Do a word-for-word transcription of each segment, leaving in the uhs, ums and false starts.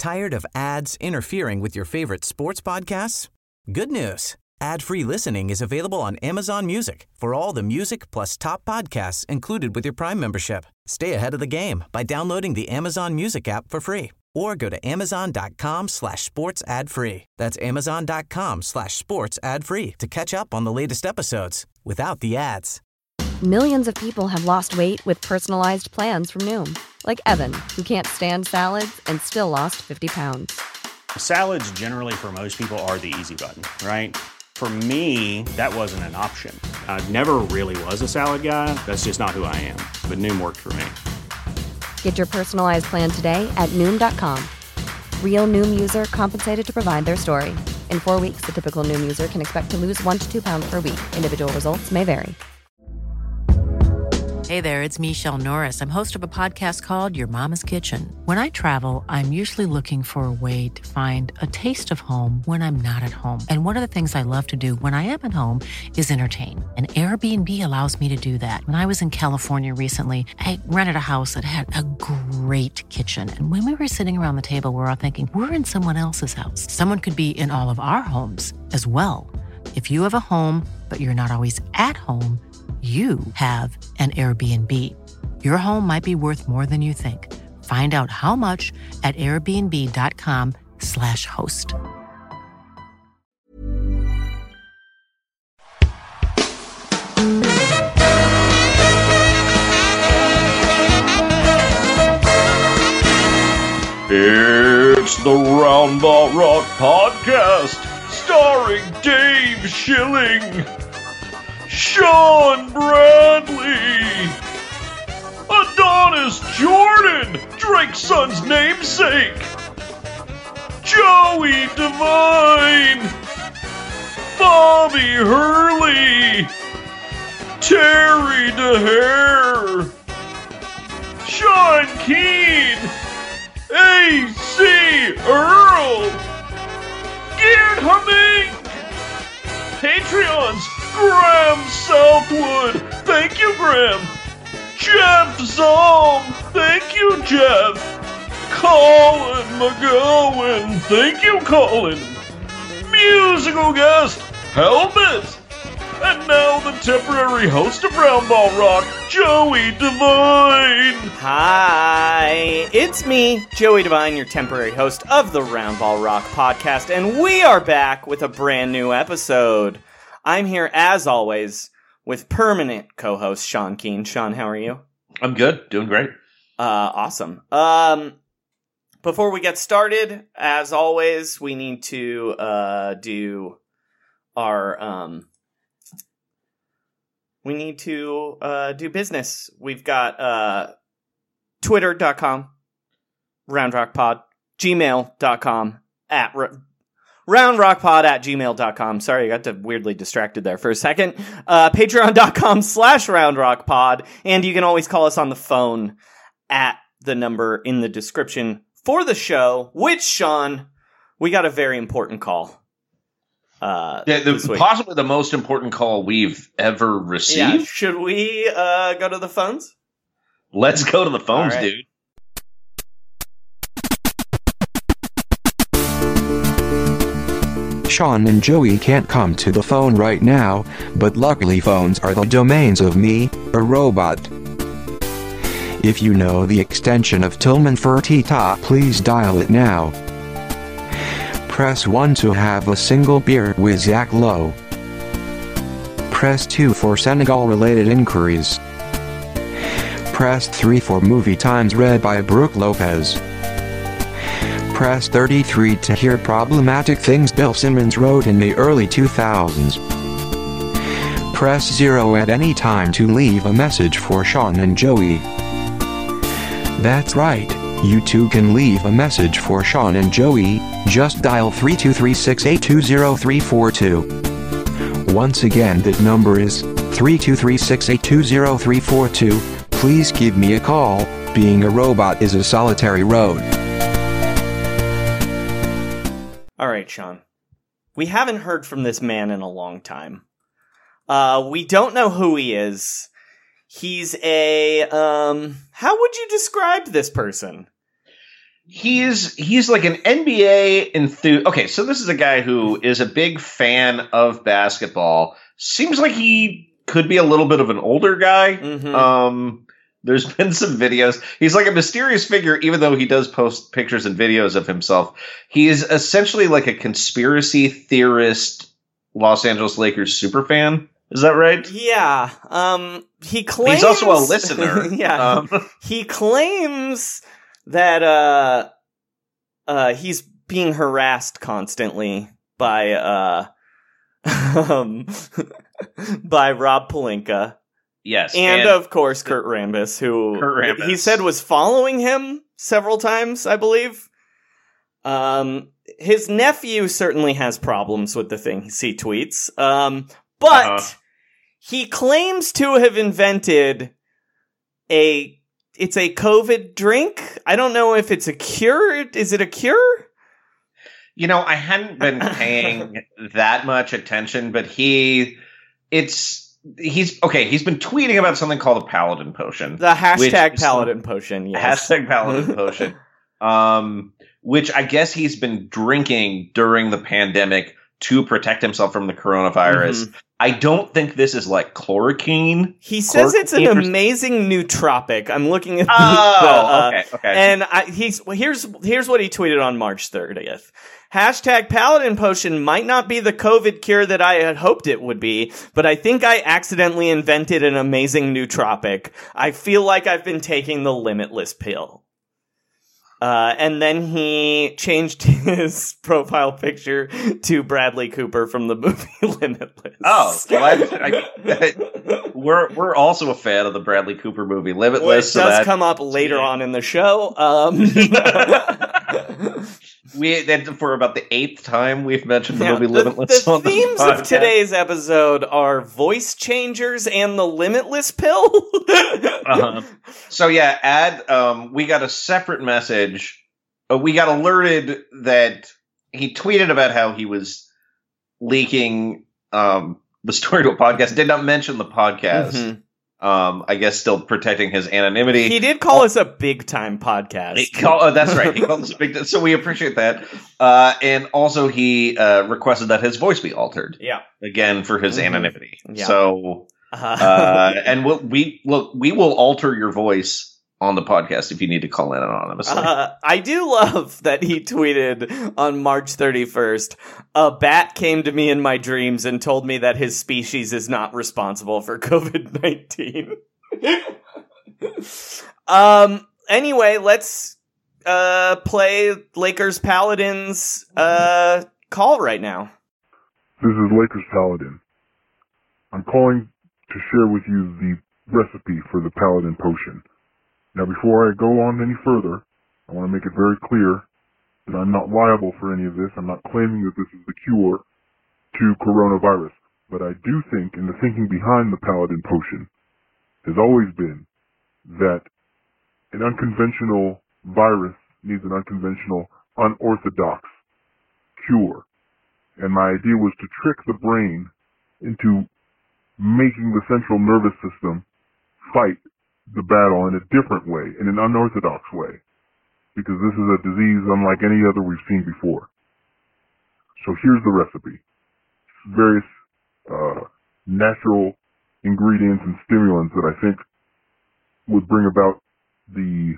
Tired of ads interfering with your favorite sports podcasts? Good news. Ad-free listening is available on Amazon Music for all the music plus top podcasts included with your Prime membership. Stay ahead of the game by downloading the Amazon Music app for free or go to amazon.com slash sports ad free. That's amazon.com slash sports ad free to catch up on the latest episodes without the ads. Millions of people have lost weight with personalized plans from Noom. Like Evan, who can't stand salads and still lost fifty pounds. Salads generally for most people are the easy button, right? For me, that wasn't an option. I never really was a salad guy. That's just not who I am. But Noom worked for me. Get your personalized plan today at Noom dot com. Real Noom user compensated to provide their story. In four weeks, the typical Noom user can expect to lose one to two pounds per week. Individual results may vary. Hey there, it's Michelle Norris. I'm host of a podcast called Your Mama's Kitchen. When I travel, I'm usually looking for a way to find a taste of home when I'm not at home. And one of the things I love to do when I am at home is entertain. And Airbnb allows me to do that. When I was in California recently, I rented a house that had a great kitchen. And when we were sitting around the table, we were all thinking, we're in someone else's house. Someone could be in all of our homes as well. If you have a home, but you're not always at home, you have an Airbnb. Your home might be worth more than you think. Find out how much at airbnb.com slash host. It's the Roundball Rock Podcast, starring Dave Schilling, Sean Bradley, Adonis Jordan, Drake's son's namesake, Joey Devine, Bobby Hurley, Terry DeHare, Sean Keane, A C Earl, Geared Humming, Patreons, Graham Southwood, thank you, Graham. Jeff Zalm, thank you, Jeff. Colin McGowan, thank you, Colin. Musical guest, Helmet. And now the temporary host of Roundball Rock, Joey Devine. Hi, it's me, Joey Devine, your temporary host of the Roundball Rock Podcast, and we are back with a brand new episode. I'm here, as always, with permanent co-host Sean Keane. Sean, how are you? I'm good. Doing great. Uh, awesome. Um, before we get started, as always, we need to uh, do our... Um, we need to uh, do business. We've got uh, twitter dot com, roundrockpod, gmail dot com, at... roundrockpod at gmail dot com. Sorry, I got weirdly distracted there for a second. Uh, Patreon.com slash roundrockpod. And you can always call us on the phone at the number in the description for the show, which, Sean, we got a very important call. Uh, yeah, the, possibly the most important call we've ever received. Yeah, should we uh, go to the phones? Let's go to the phones, right. dude. Sean and Joey can't come to the phone right now, but luckily phones are the domains of me, a robot. If you know the extension of Tillman Fertitta, please dial it now. Press one to have a single beer with Zach Lowe. Press two for Senegal-related inquiries. Press three for movie times read by Brooke Lopez. Press thirty-three to hear problematic things Bill Simmons wrote in the early two thousands. Press zero at any time to leave a message for Sean and Joey. That's right, you too can leave a message for Sean and Joey, just dial three two three, six eight two, zero three four two. Once again, that number is three two three, six eight two, zero three four two. Please give me a call, being a robot is a solitary road. All right, Sean. We haven't heard from this man in a long time. Uh, we don't know who he is. He's a, um, how would you describe this person? He's he's like an N B A enthusiast. Okay, so this is a guy who is a big fan of basketball. Seems like he could be a little bit of an older guy. Mm-hmm. Um, there's been some videos. He's like a mysterious figure, even though he does post pictures and videos of himself. He is essentially like a conspiracy theorist, Los Angeles Lakers superfan. Is that right? Yeah. Um, he claims he's also a listener. yeah. Um, he claims that uh, uh, he's being harassed constantly by uh, um, by Rob Pelinka. Yes, and, and of course Kurt Rambis, who Kurt Rambis. he said was following him several times, I believe. Um, his nephew certainly has problems with the things he tweets, um, but Uh-huh. he claims to have invented a. It's a COVID drink. I don't know if it's a cure. Is it a cure? You know, I hadn't been paying that much attention, but he, it's, he's, okay, he's been tweeting about something called a Paladin Potion. The hashtag which- Paladin Potion, yes. Hashtag Paladin Potion. Um, which I guess he's been drinking during the pandemic to protect himself from the coronavirus. Mhm. I don't think this is like chloroquine. He says it's an Chloroquine or- amazing nootropic. I'm looking at the, Oh, the, uh, okay, okay. and I, he's well, here's here's what he tweeted on March thirtieth. Hashtag Paladin Potion might not be the COVID cure that I had hoped it would be, but I think I accidentally invented an amazing nootropic. I feel like I've been taking the Limitless pill. Uh, and then he changed his profile picture to Bradley Cooper from the movie Limitless. Oh, well, I, I, we're we're also a fan of the Bradley Cooper movie Limitless. Well, it so does that, come up later on in the show. Um, we that for about the eighth time we've mentioned the yeah, movie the, Limitless. the on this themes of podcast. today's episode are voice changers and the Limitless pill. uh-huh. So yeah, add. Um, we got a separate message. Uh, we got alerted that he tweeted about how he was leaking um, the story to a podcast. Did not mention the podcast. Mhm. Um, I guess still protecting his anonymity. He did call us a big time podcast. He call, oh, that's right. He called us a big. So we appreciate that. Uh, and also, he uh, requested that his voice be altered Yeah. again for his Mhm. anonymity. Yeah. So, Uh, uh, and we'll, we look, we will alter your voice on the podcast if you need to call in anonymously. Uh, I do love that he tweeted on March thirty-first, a bat came to me in my dreams and told me that his species is not responsible for covid nineteen. um. Anyway, let's uh, play Lakers Paladins uh, call right now. This is Lakers Paladin. I'm calling to share with you the recipe for the Paladin Potion. Now, before I go on any further, I want to make it very clear that I'm not liable for any of this. I'm not claiming that this is the cure to coronavirus. But I do think, and the thinking behind the Paladin Potion has always been that an unconventional virus needs an unconventional, unorthodox cure. And my idea was to trick the brain into making the central nervous system fight the battle in a different way, in an unorthodox way, because this is a disease unlike any other we've seen before. So here's the recipe. Various uh, natural ingredients and stimulants that I think would bring about the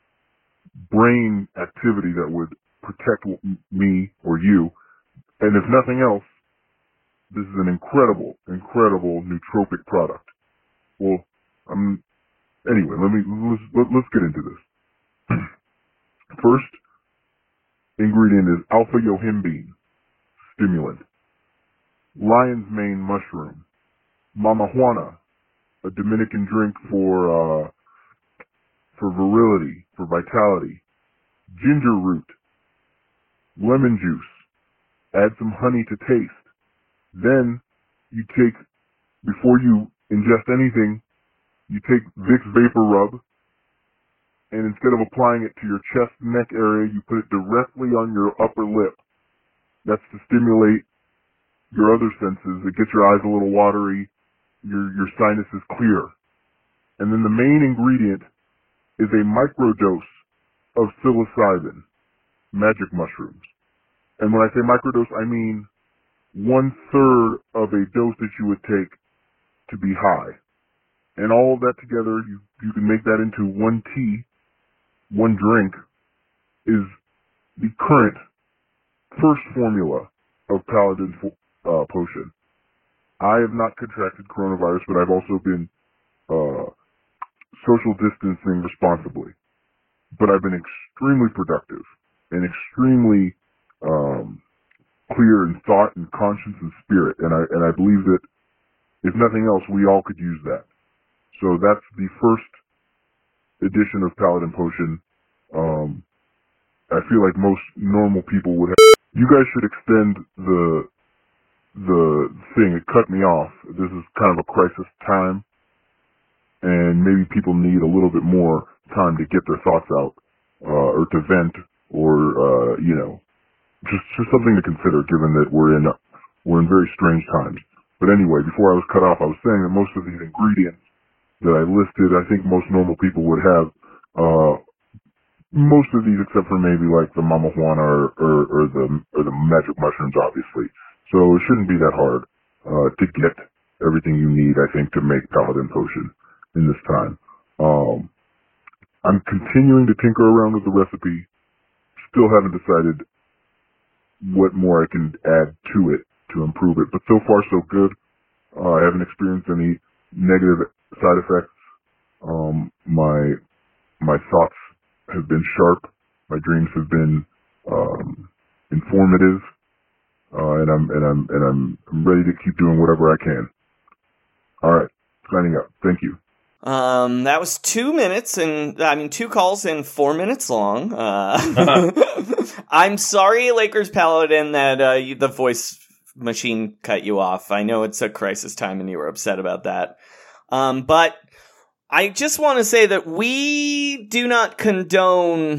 brain activity that would protect me or you. And if nothing else, this is an incredible, incredible nootropic product. Well, I'm Anyway, let me let's, let's get into this. First ingredient is alpha yohimbine stimulant, lion's mane mushroom, mama juana, a Dominican drink for uh, for virility, for vitality, ginger root, lemon juice. Add some honey to taste. Then you take, before you ingest anything, you take Vicks Vapor Rub, and instead of applying it to your chest and neck area, you put it directly on your upper lip. That's to stimulate your other senses. It gets your eyes a little watery, your your sinuses clear. And then the main ingredient is a microdose of psilocybin. magic mushrooms. And when I say microdose, I mean one third of a dose that you would take to be high. And all of that together, you, you can make that into one tea, one drink, is the current first formula of Paladin uh, potion. I have not contracted coronavirus, but I've also been uh, social distancing responsibly. But I've been extremely productive and extremely um, clear in thought and conscience and spirit. And I and I believe that, if nothing else, we all could use that. So that's the first edition of Paladin Potion. Um, I feel like most normal people would have. You guys should extend the the thing. It cut me off. This is kind of a crisis time, and maybe people need a little bit more time to get their thoughts out, uh, or to vent, or uh, you know, just just something to consider, given that we're in we're in very strange times. But anyway, before I was cut off, I was saying that most of these ingredients that I listed, I think most normal people would have. Uh, most of these, except for maybe like the Mama Juana or, or, or the or the magic mushrooms, obviously. So it shouldn't be that hard uh, to get everything you need, I think, to make Paladin Potion in this time. Um, I'm continuing to tinker around with the recipe. Still haven't decided what more I can add to it to improve it. But so far, so good. Uh, I haven't experienced any negative side effects. Um, my my thoughts have been sharp. My dreams have been um, informative, uh, and I'm and I'm and I'm, I'm ready to keep doing whatever I can. All right, signing out. Thank you. Um, that was two minutes and I mean two calls and four minutes long. Uh, uh-huh. I'm sorry, Lakers Paladin, that uh, you, the voice machine cut you off. I know it's a crisis time and you were upset about that. Um, but I just want to say that we do not condone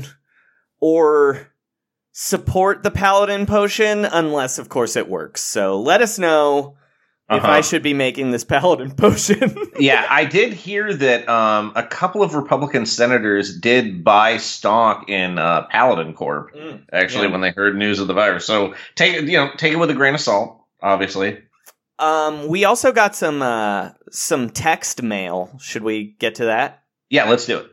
or support the Paladin Potion unless, of course, it works. So let us know if uh-huh. I should be making this Paladin Potion. Yeah, I did hear that um, a couple of Republican senators did buy stock in uh, Paladin Corp, mm, actually, yeah. when they heard news of the virus. So take it, you know, take it with a grain of salt, obviously. Um, we also got some uh, some text mail. Should we get to that? Yeah, let's do it.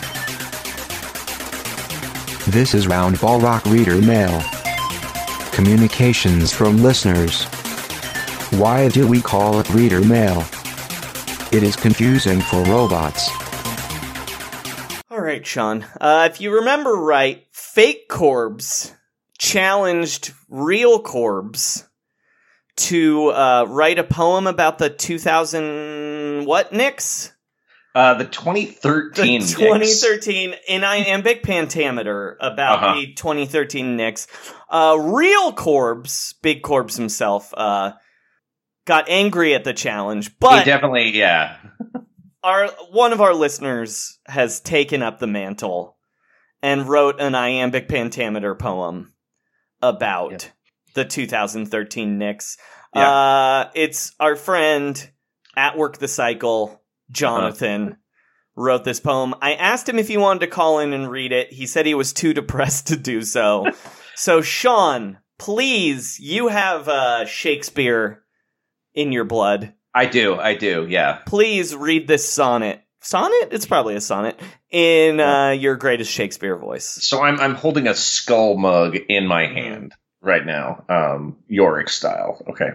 This is Roundball Rock Reader Mail. Communications from listeners. Why do we call it Reader Mail? It is confusing for robots. All right, Sean. Uh, if you remember right, Fake Corbs challenged Real Corbs to uh, write a poem about the two thousand what Knicks? Uh, the twenty thirteen The twenty thirteen Knicks. In iambic pentameter about uh-huh. the twenty thirteen Knicks. Uh, Real Corbs, Big Corbs himself, uh, got angry at the challenge, but he definitely, yeah. our one of our listeners has taken up the mantle and wrote an iambic pentameter poem about yeah. the two thousand thirteen Knicks. Yeah. Uh, it's our friend at Work the Cycle, Jonathan, uh-huh. wrote this poem. I asked him if he wanted to call in and read it. He said he was too depressed to do so. So, Sean, please, you have uh, Shakespeare in your blood. I do, I do, yeah. Please read this sonnet. Sonnet? It's probably a sonnet. In uh, your greatest Shakespeare voice. So I'm I'm holding a skull mug in my hand right now, um, Yorick style. Okay.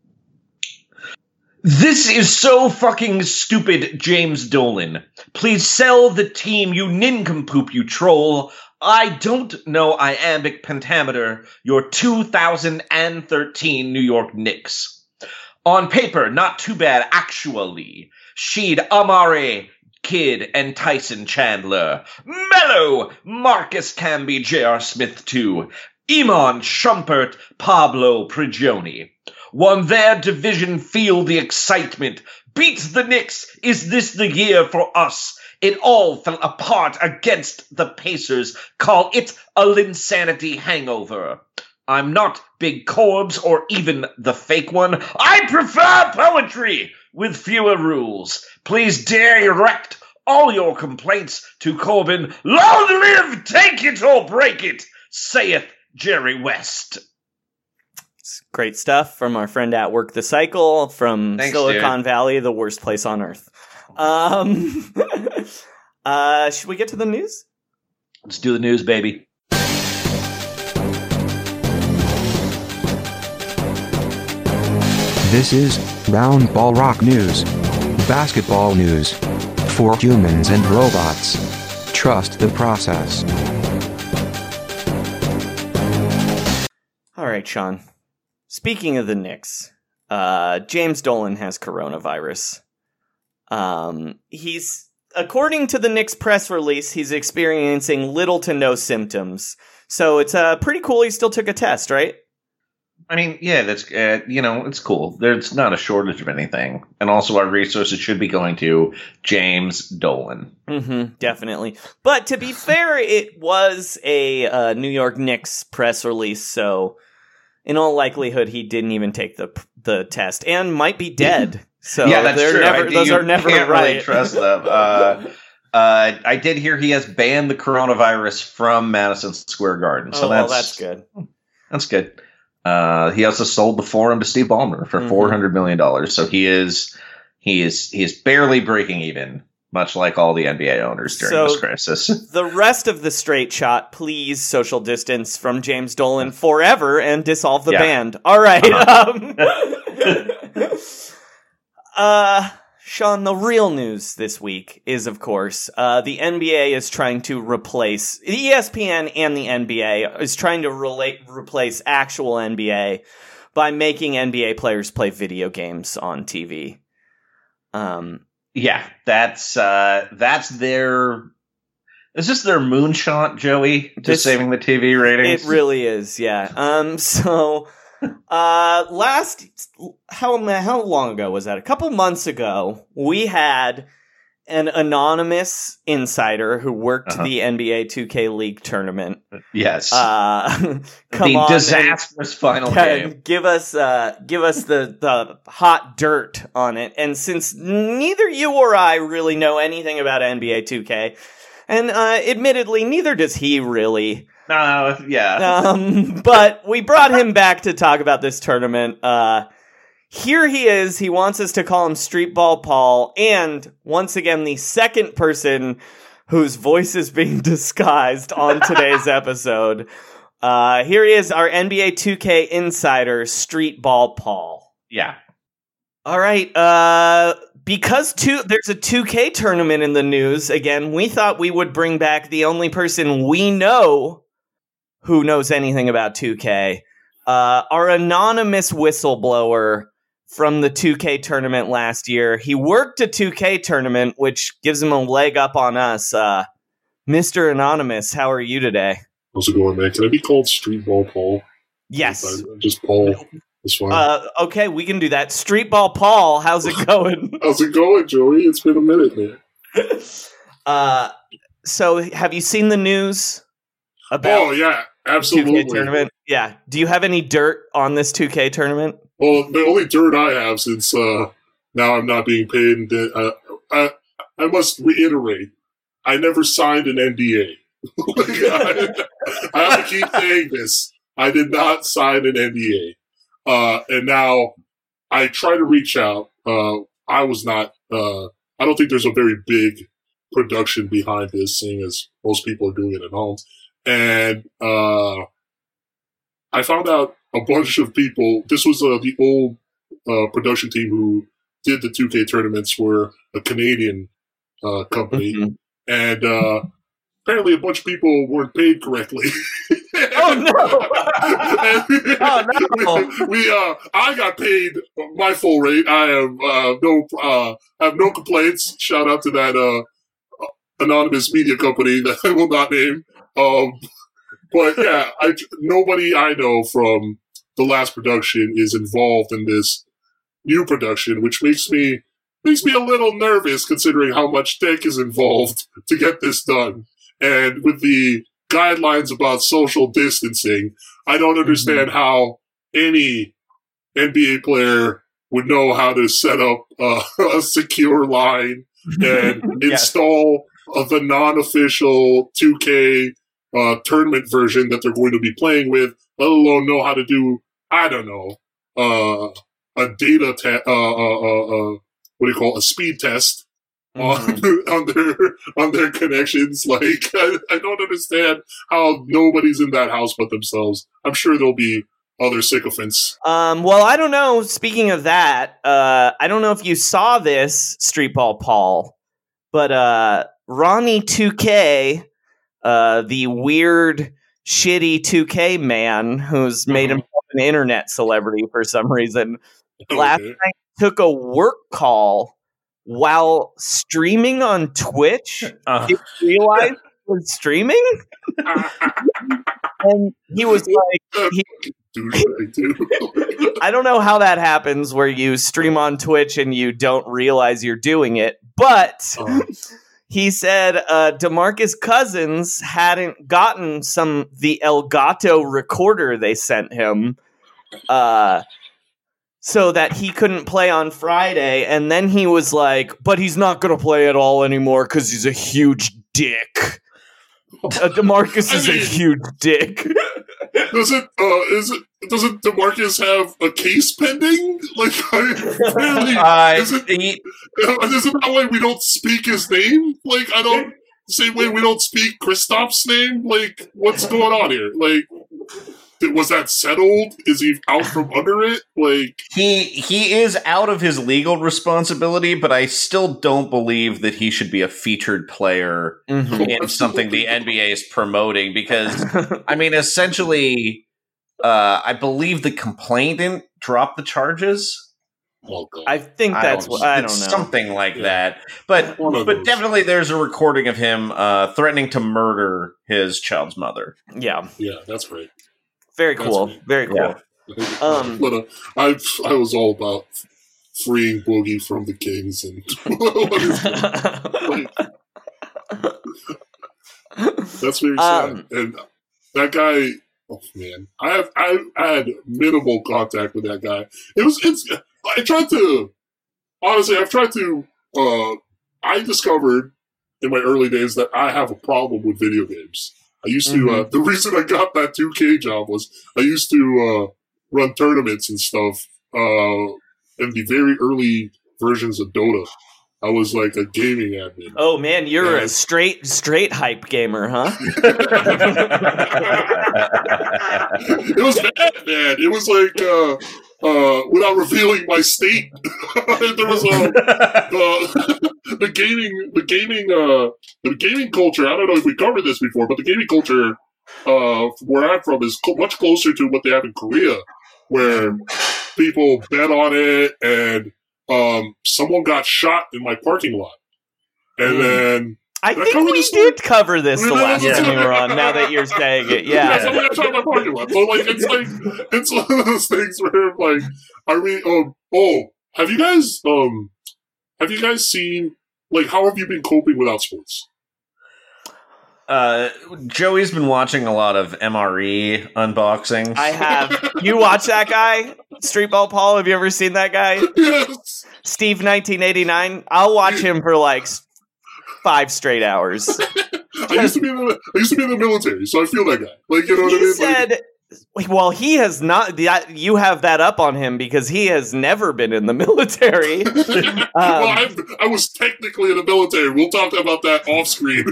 This is so fucking stupid, James Dolan. Please sell the team, you nincompoop, you troll. I don't know iambic pentameter, your two thousand thirteen New York Knicks. On paper, not too bad, actually. She'd Amare, Kidd, and Tyson Chandler. Mello, Marcus Camby, J R. Smith, too. Iman Shumpert, Pablo Prigioni. Won their division, feel the excitement. Beat the Knicks, is this the year for us? It all fell apart against the Pacers. Call it a Linsanity hangover. I'm not Big Corbs or even the fake one. I prefer poetry with fewer rules. Please direct all your complaints to Corbin. Long live, take it or break it. saith Jerry West. Great stuff from our friend at Work the Cycle from Thanks, Silicon dude. Valley, the worst place on earth. Um, uh, should we get to the news? Let's do the news, baby. This is Round Ball Rock News. Basketball news. For humans and robots. Trust the process. All right, Sean. Speaking of the Knicks, uh, James Dolan has coronavirus. Um, he's, according to the Knicks press release, he's experiencing little to no symptoms. So it's uh, pretty cool he still took a test, right? I mean, yeah, that's, uh, you know, it's cool. There's not a shortage of anything. And also our resources should be going to James Dolan. Mm-hmm, definitely. But to be fair, it was a uh, New York Knicks press release, so in all likelihood, he didn't even take the the test and might be dead. So yeah, that's true. Never, I, those you are never can't right. really trust them. Uh, uh, I did hear he has banned the coronavirus from Madison Square Garden. So oh, that's, well, that's good. That's good. Uh, he also sold the Forum to Steve Ballmer for four hundred million dollars. So he is he is he is barely breaking even, much like all the N B A owners during so this crisis. The rest of the straight shot, please social distance from James Dolan forever and dissolve the Yeah. band. All right. Uh-huh. Um, uh, Sean, the real news this week is, of course, uh, the N B A is trying to replace E S P N and the N B A is trying to relate, replace actual N B A by making N B A players play video games on T V. Um, Yeah, that's uh, that's their. Is this their moonshot, Joey? Just This- saving the T V ratings. It really is, yeah. Um, so, uh, last, how, how long ago was that? A couple months ago, we had an anonymous insider who worked Uh-huh. the N B A two K League tournament. Yes. Uh, come the on disastrous final and, game. and give us, uh, give us the, the hot dirt on it. And since neither you or I really know anything about N B A two K, and, uh, admittedly, neither does he really. No, yeah. Um, but we brought him back to talk about this tournament. Uh, here he is. He wants us to call him Streetball Paul. And once again, the second person whose voice is being disguised on today's episode. Uh, here he is, our N B A two K insider, Streetball Paul. Yeah. All right. Uh, because two, there's a two K tournament in the news again, we thought we would bring back the only person we know who knows anything about two K. Uh, our anonymous whistleblower from the two K tournament last year. He worked a two K tournament, which gives him a leg up on us. Uh, Mister Anonymous, how are you today? How's it going, man? Can I be called Streetball Paul? Yes. I- Just Paul. That's fine. Uh, okay, we can do that. Streetball Paul, how's it going? How's it going, Joey? It's been a minute, man. uh, so, have you seen the news about Oh, yeah, two K absolutely. tournament? Yeah. Do you have any dirt on this two K tournament? Well, the only dirt I have since uh, now I'm not being paid, and uh, I, I must reiterate, I never signed an N D A. Like, I, I have to keep saying this. I did not sign an N D A. Uh, and now I try to reach out. Uh, I was not, uh, I don't think there's a very big production behind this, seeing as most people are doing it at home. And uh, I found out a bunch of people, this was uh, the old uh, production team who did the two K tournaments, were a Canadian uh, company. Mhm. And uh, apparently a bunch of people weren't paid correctly. Oh, no. Oh, no. We uh, I got paid my full rate. I have uh, no, uh, I have no complaints. Shout out to that uh, anonymous media company that I will not name. Um, but yeah, I, nobody I know from the last production is involved in this new production, which makes me makes me a little nervous considering how much tech is involved to get this done, and with the guidelines about social distancing, I don't understand mm-hmm. how any N B A player would know how to set up uh, a secure line and yes. install uh, the non-official two K uh, tournament version that they're going to be playing with, let alone know how to do, I don't know, uh, a data, te- uh, uh, uh, uh, what do you call it, a speed test mm-hmm. on, on their on their connections. Like, I, I don't understand how nobody's in that house but themselves. I'm sure there'll be other sycophants. Um, well, I don't know. Speaking of that, uh, I don't know if you saw this, Streetball Paul, but uh, Ronnie two K, uh, the weird, shitty two K man who's made mm-hmm. himself an internet celebrity for some reason, okay. last night took a work call while streaming on Twitch. Uh. Did you realize he was streaming? And he was like... He, I don't know how that happens where you stream on Twitch and you don't realize you're doing it, but uh. he said uh, DeMarcus Cousins hadn't gotten some the Elgato recorder they sent him uh, so that he couldn't play on Friday, and then he was like, but he's not going to play at all anymore because he's a huge dick. Uh, DeMarcus I is mean, a huge dick. Does it? Uh, is it? Doesn't DeMarcus have a case pending? Like, I, really? Uh, is it? He, is it that way we don't speak his name? Like, I don't. The same way we don't speak Kristaps' name. Like, what's going on here? Like, did, was that settled? Is he out from under it? Like, he he is out of his legal responsibility, but I still don't believe that he should be a featured player mm-hmm. in something the N B A is promoting. Because, I mean, essentially, uh, I believe the complainant dropped the charges. Oh, God. I think that's I what I don't know. Something like yeah. that. But but those. Definitely there's a recording of him uh, threatening to murder his child's mother. Yeah. Yeah, that's great. Very cool. That's Very cool. Yeah. Um, but uh, I I was all about freeing Boogie from the Kings and that's very sad. Um, and that guy, oh man, I have I, I had minimal contact with that guy. It was it's. I tried to, honestly, I've tried to, uh, I discovered in my early days that I have a problem with video games. I used to, mm-hmm. uh, the reason I got that two K job was I used to, uh, run tournaments and stuff, uh, in the very early versions of Dota. I was like a gaming admin. Oh man, you're and a straight, straight hype gamer, huh? It was bad, man. It was like, uh, Uh, without revealing my state, there was uh, uh, the gaming, the gaming, uh, the gaming culture. I don't know if we covered this before, but the gaming culture uh, where I'm from is co- much closer to what they have in Korea, where people bet on it, and um, someone got shot in my parking lot, and mm. then. I think we did cover this the last time we were on, now that you're saying it. Yeah. Yeah, somebody got shot in my parking lot. So, like, it's like, it's one of those things where, like, are we, um, oh, have you guys, um, have you guys seen, like, how have you been coping without sports? Uh, Joey's been watching a lot of M R E unboxings. I have. You watch that guy? Streetball Paul, have you ever seen that guy? Yes. Steve nineteen eighty-nine? I'll watch him for, like, five straight hours. I used to be in the I used to be in the military, so I feel that guy. Like, you know what he I mean? Said, like, well, he has not. You have that up on him because he has never been in the military. um, well, I, I was technically in the military. We'll talk about that off screen.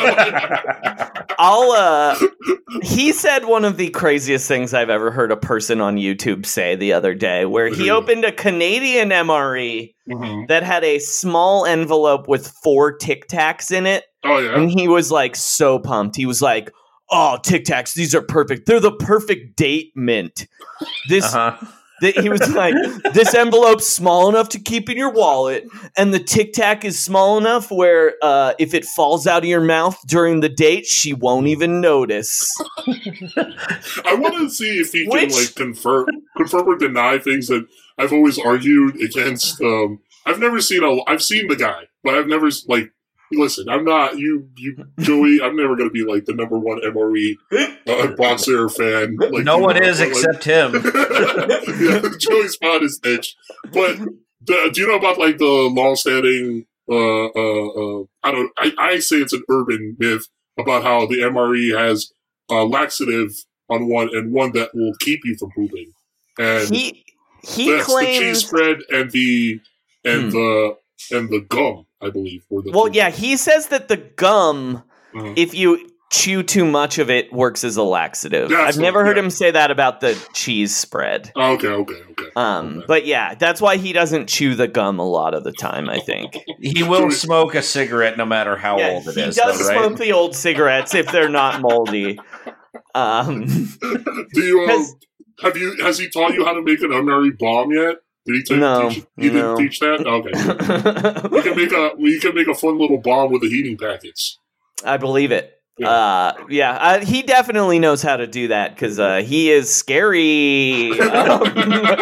I'll. Uh, he said one of the craziest things I've ever heard a person on YouTube say the other day, where he opened a Canadian M R E mm-hmm. that had a small envelope with four Tic Tacs in it. Oh yeah, and he was like so pumped. He was like, "Oh, Tic Tacs, these are perfect. They're the perfect date mint." This, uh-huh. the, he was like, "This envelope's small enough to keep in your wallet, and the Tic Tac is small enough where uh, if it falls out of your mouth during the date, she won't even notice." I want to see if he Which, can like confirm, confirm or deny things that I've always argued against. Um, I've never seen a. I've seen the guy, but I've never like. Listen, I'm not you, you, Joey. I'm never going to be like the number one M R E uh, boxer fan. Like, no one know, is like, except him. Yeah, Joey's found his niche. But the, do you know about like the long-standing? Uh, uh, uh, I don't. I, I say it's an urban myth about how the M R E has a laxative on one and one that will keep you from pooping. And he he that's claims the cheese spread and the and Hmm. the and the gum, I believe. Were the well, two. yeah, he says that the gum, Uh-huh. if you chew too much of it, works as a laxative. That's I've never what- heard yeah. him say that about the cheese spread. Oh, okay, okay, okay. Um, Okay. but yeah, that's why he doesn't chew the gum a lot of the time, I think. He will smoke a cigarette no matter how Yeah, old it he is, does though, right? smoke the old cigarettes if they're not moldy. Um, Do you um, Has- have you has he taught you how to make an M R E bomb yet? Did he t- No, teach he no. didn't teach that? Okay. You can make a you can make a fun little bomb with the heating packets. I believe it. Yeah. Uh, yeah, uh, he definitely knows how to do that because uh, he is scary. Um,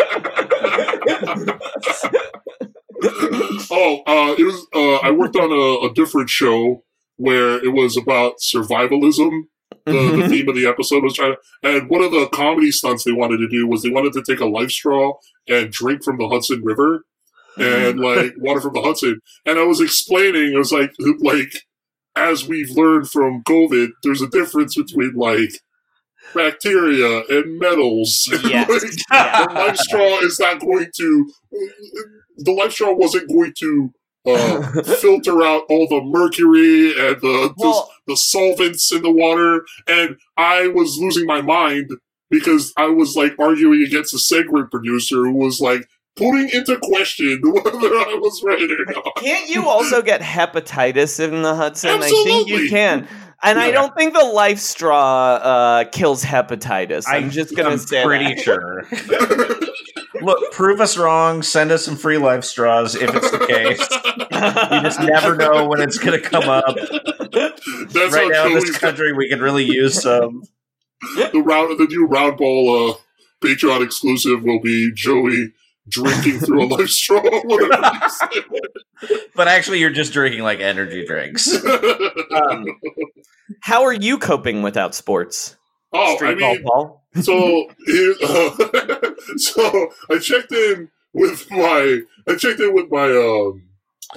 Oh, uh, it was. Uh, I worked on a, a different show where it was about survivalism. The, the theme of the episode was trying to, and one of the comedy stunts they wanted to do was they wanted to take a life straw and drink from the Hudson River and like water from the Hudson. And I was explaining, it was like, like as we've learned from COVID, there's a difference between like bacteria and metals. Yes. Like, Yeah. the life straw is not going to. The life straw wasn't going to uh, filter out all the mercury and the, Well- the the solvents in the water, and I was losing my mind because I was like arguing against a segment producer who was like putting into question whether I was right or not. Can't you also get hepatitis in the Hudson? I think Absolutely. you can. And I Yeah. don't think the life straw uh, kills hepatitis. I'm just gonna I'm say pretty that. sure. Look, prove us wrong. Send us some free life straws if it's the case. You just never know when it's going to come up. That's Right now how in this Joey's country, we could really use some. the round the new round ball uh, Patreon exclusive will be Joey drinking through a life straw. Whatever you But actually, you're just drinking like energy drinks. say. Um, How are you coping without sports? oh, I Street mean, ball, Paul? so here, uh, so I checked in with my I checked in with my um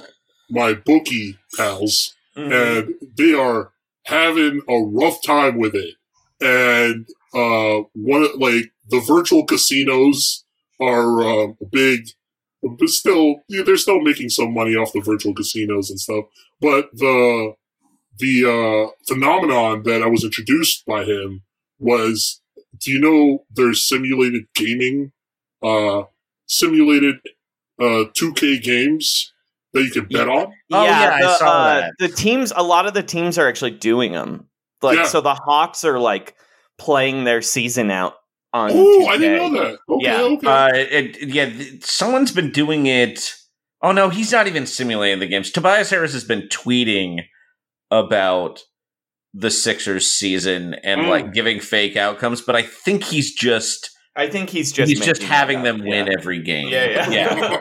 my bookie pals, Mhm. and they are having a rough time with it. And uh, one of- like the virtual casinos are uh, big, but still yeah, they're still making some money off the virtual casinos and stuff. But the the uh, phenomenon that I was introduced by him was, do you know there's simulated gaming, uh, simulated uh, two K games that you can bet on? Oh, yeah, I the, saw uh, that. The teams, a lot of the teams are actually doing them. Like, Yeah. so the Hawks are like playing their season out on. Oh, two K. I didn't know that. Okay, Yeah. okay. Uh, it, yeah, th- someone's been doing it. Oh no, he's not even simulating the games. Tobias Harris has been tweeting about the Sixers season and Mm. like giving fake outcomes, but I think he's just I think he's just he's just making having that up, them win yeah. every game. Yeah, yeah. yeah.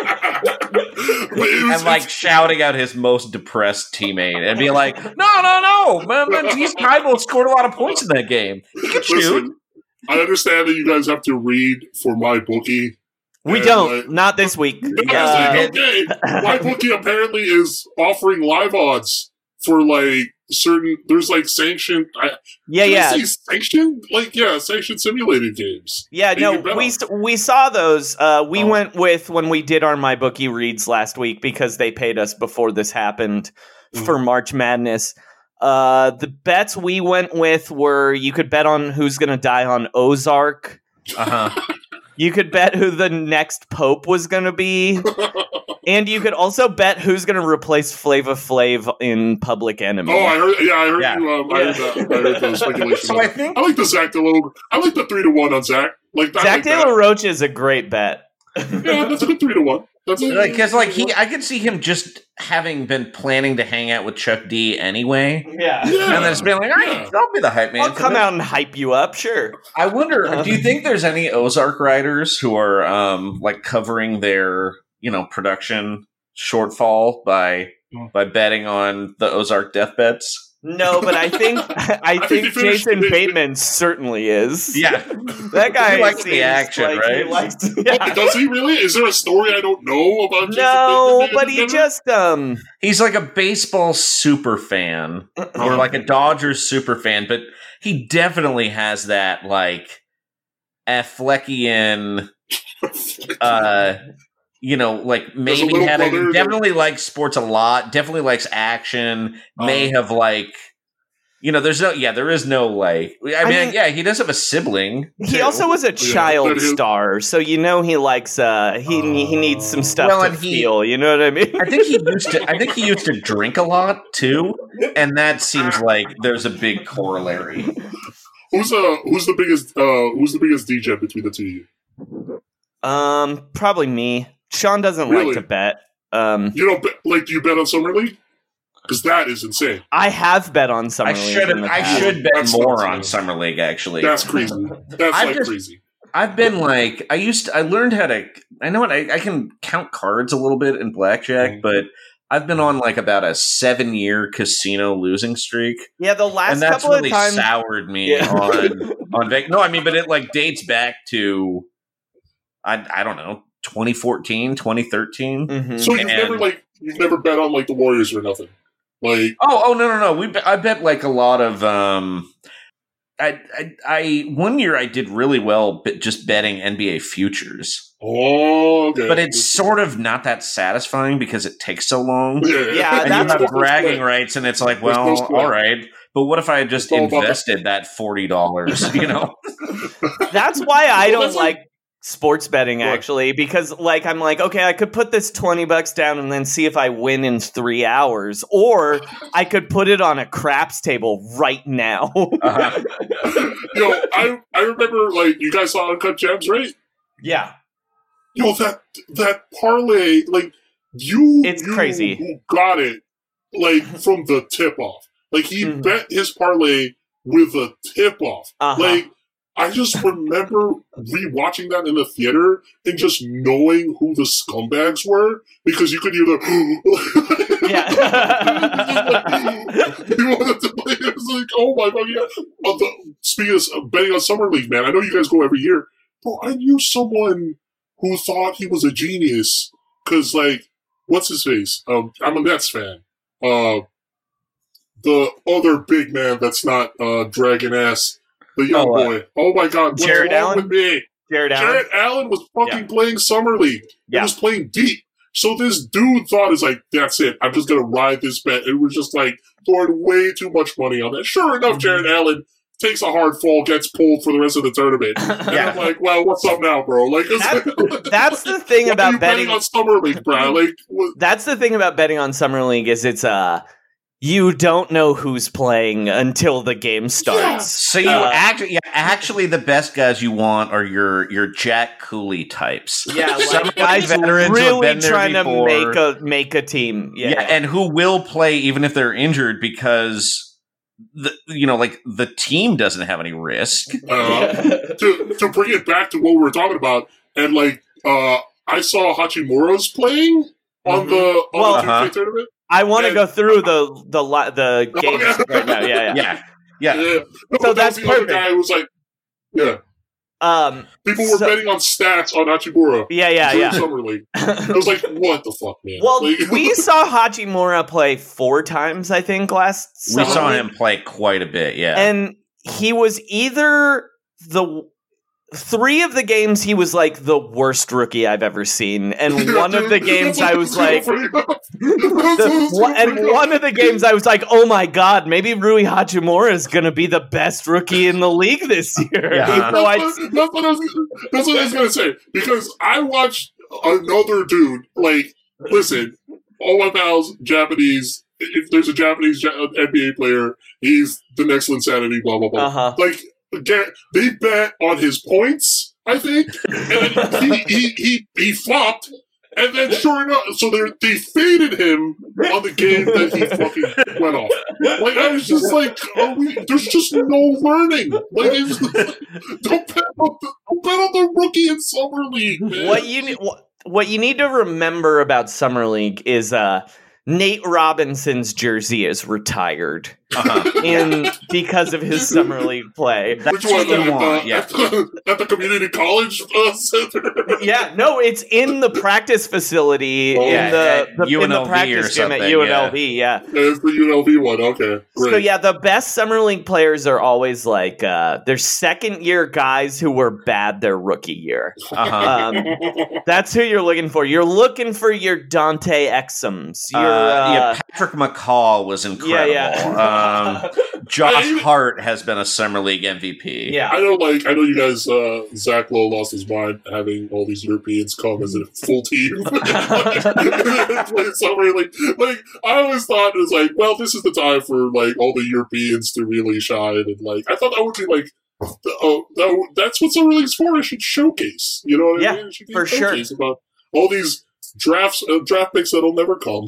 But it was- And like shouting out his most depressed teammate and be like, "No, no, no, man, man, Matisse Thybulle scored a lot of points in that game. He can shoot." Listen, I understand that you guys have to read for my bookie. We And, don't. like- Not this week. Because, Uh, like, okay, my bookie apparently is offering live odds for like certain. There's like sanctioned. I, yeah, did I yeah. say sanctioned, like yeah, sanctioned simulated games. Yeah, that you no, can bet we on. s- we saw those. Uh, we Oh. went with when we did our My Bookie reads last week because they paid us before this happened Mm. for March Madness. Uh, the bets we went with were you could bet on who's going to die on Ozark. Uh huh. You could bet who the next pope was going to be. And you could also bet who's going to replace Flava Flav in Public Enemy. Oh, I heard. Yeah, I heard Yeah. you. Um, I heard that. I heard the speculation. So on I that. think I like the Zach DeLo. I like the three to one on Zach. Like I Zach like De that. La Rocha is a great bet. Yeah, that's a good three to one. That's a, because like he, I could see him just having been planning to hang out with Chuck D anyway, Yeah. Yeah. and then just being like, "All right, Yeah. I'll be the hype man." I'll for come this." out and hype you up, sure. I wonder, do you think there's any Ozark writers who are um like covering their, you know, production shortfall by Mm. by betting on the Ozark death bets? No, but I think I, I think think he finished- Jason Bateman certainly is. Yeah, That guy He likes the seems action, like right? He likes, yeah. Does he really? Is there a story I don't know about Jason No, Bateman? but he just um. he's like a baseball super fan or like a Dodgers super fan, but he definitely has that like Affleckian, uh, you know, like maybe little had a, brother that- definitely likes sports a lot, definitely likes action, may Uh. have like, you know, there's no, yeah, there is no like, I, I mean, mean- yeah, he does have a sibling. He too. also was a child that is- star, so you know he likes uh he he needs some stuff Well, to and he- feel. You know what I mean? I think he used to. I think he used to drink a lot too, and that seems like there's a big corollary. Who's uh who's the biggest uh who's the biggest D J between the two of you? Um, probably me. Sean doesn't Really? like to bet. Um, You don't bet, like do you bet on Summer League? Because that is insane. I have bet on Summer I League should in have. the I past. should bet That's more not on true. Summer League. Actually, That's crazy. That's I've like just- crazy. I've been like I used. To, I learned how to. I know what I, I can count cards a little bit in blackjack, Mhm. but I've been on like about a seven-year casino losing streak, Yeah, the last and that's couple really of times. soured me Yeah. on on Vegas. No, I mean, but it like dates back to I I don't know twenty fourteen, twenty thirteen. Mhm. So you've And- never like you've never bet on like the Warriors or nothing. Like Oh, oh no, no, no. We be- I bet like a lot of. Um, I, I, I one year I did really well, but just betting N B A futures. oh okay. But it's sort of not that satisfying because it takes so long. yeah, Yeah, And that's you have what- bragging rights, and it's like, There's no well, sweat. all right. But what if I had just It's all about invested that forty dollars? You know, That's why I Well, don't that's like- like sports betting, What? actually, because like I'm like, okay, I could put this twenty bucks down and then see if I win in three hours, or I could put it on a craps table right now. uh, Yo, I I remember like you guys saw Uncut Gems, right? Yeah, Yo, that that parlay, like you, It's you crazy. got it, like from the tip off. Like he Mhm. bet his parlay with a tip off. Uh-huh. Like I just remember rewatching that in the theater and just knowing who the scumbags were because you could either Yeah. you wanted to play. It was like, oh my god, yeah. But the, speaking of betting on Summer League, man, I know you guys go every year. Bro, I knew someone who thought he was a genius because, like, what's his face? Um, I'm a Nets fan. Uh, the other big man that's not uh, dragon ass, the young Oh, uh, boy. Oh my god, what's Jared wrong Allen? with me? Jared Allen. Jared Allen was fucking playing Summer League. He Yeah. was playing deep. So this dude thought, is like, that's it. I'm just going to ride this bet. It was just like throwing way too much money on that. Sure enough, Jared Allen takes a hard fall, gets pulled for the rest of the tournament. And Yeah. I'm like, well, what's up now, bro? Like, That- that's the thing what about are you betting- on Summer League, bro. Like, what, That's the thing about betting on Summer League is it's uh you don't know who's playing until the game starts. so you Uh, actually, yeah, actually, the best guys you want are your your Jack Cooley types. Yeah, Some like guys veterans who have really been there trying before. to make a make a team. Yeah, Yeah, and who will play even if they're injured because the you know like the team doesn't have any risk. uh, to, to bring it back to what we were talking about, and like, uh, I saw Hachimura's playing on Mhm. the, on Well, the two K uh-huh. tournament. I want to and- go through the the li- the Oh, games yeah. right now. Yeah, yeah. Yeah, yeah. Yeah. No, So that that's was the other perfect. guy who was like, yeah. Um, People were So- betting on stats on Hachimura. yeah, yeah, during yeah. Summer League. I was like, what the fuck, man? Well, Like- we saw Hachimura play four times, I think, last We summer saw league. him play quite a bit. Yeah, And he was either the three of the games he was like the worst rookie I've ever seen, and one of the games I was like, the, one- and one of the games I was like, oh my god, maybe Rui Hachimura is gonna be the best rookie in the league this year. Yeah. Even though I, that's, what, that's, what I was, that's what I was gonna say. Because I watched another dude, like, listen, all my pals, Japanese, if there's a Japanese Ja- N B A player, he's the next Linsanity, blah, blah, blah. uh huh. Like, again, they bet on his points, I think, and then he, he, he, he flopped, and then sure enough, so they they faded him on the game that he fucking went off. Like, I was just like, are we, there's just no learning. Like, it's, don't, bet on the, don't bet on the rookie in Summer League, man. What you ne- what, what you need to remember about Summer League is uh Nate Robinson's jersey is retired. Uh-huh. in because of his summer league play. That's Which one? what you At, want, the, yeah. at, the, at the community college uh, center. Yeah, no, it's in the practice facility Oh, in yeah, the, at the in the U N L V practice or gym at something, U N L V. Yeah. Yeah, it's the U N L V one. Okay, great. So yeah, the best summer league players are always like uh, they're second year guys who were bad their rookie year. Uh-huh. Um, that's who you're looking for. You're looking for your Dante Exums. Your, Uh, uh, yeah, Patrick McCall was incredible. Yeah, um, Josh I- Hart has been a summer league M V P. yeah. I know, like, I know you guys, uh, Zach Lowe lost his mind having all these Europeans come as a full team. Play summer league. Like, I always thought it was like, well, this is the time for, like, all the Europeans to really shine. And, like, I thought that would be, like, oh, that, that's what summer league's for. It should showcase. You know what Yeah, I mean? It should be for a sure. showcase about all these drafts, uh, draft picks that'll never come.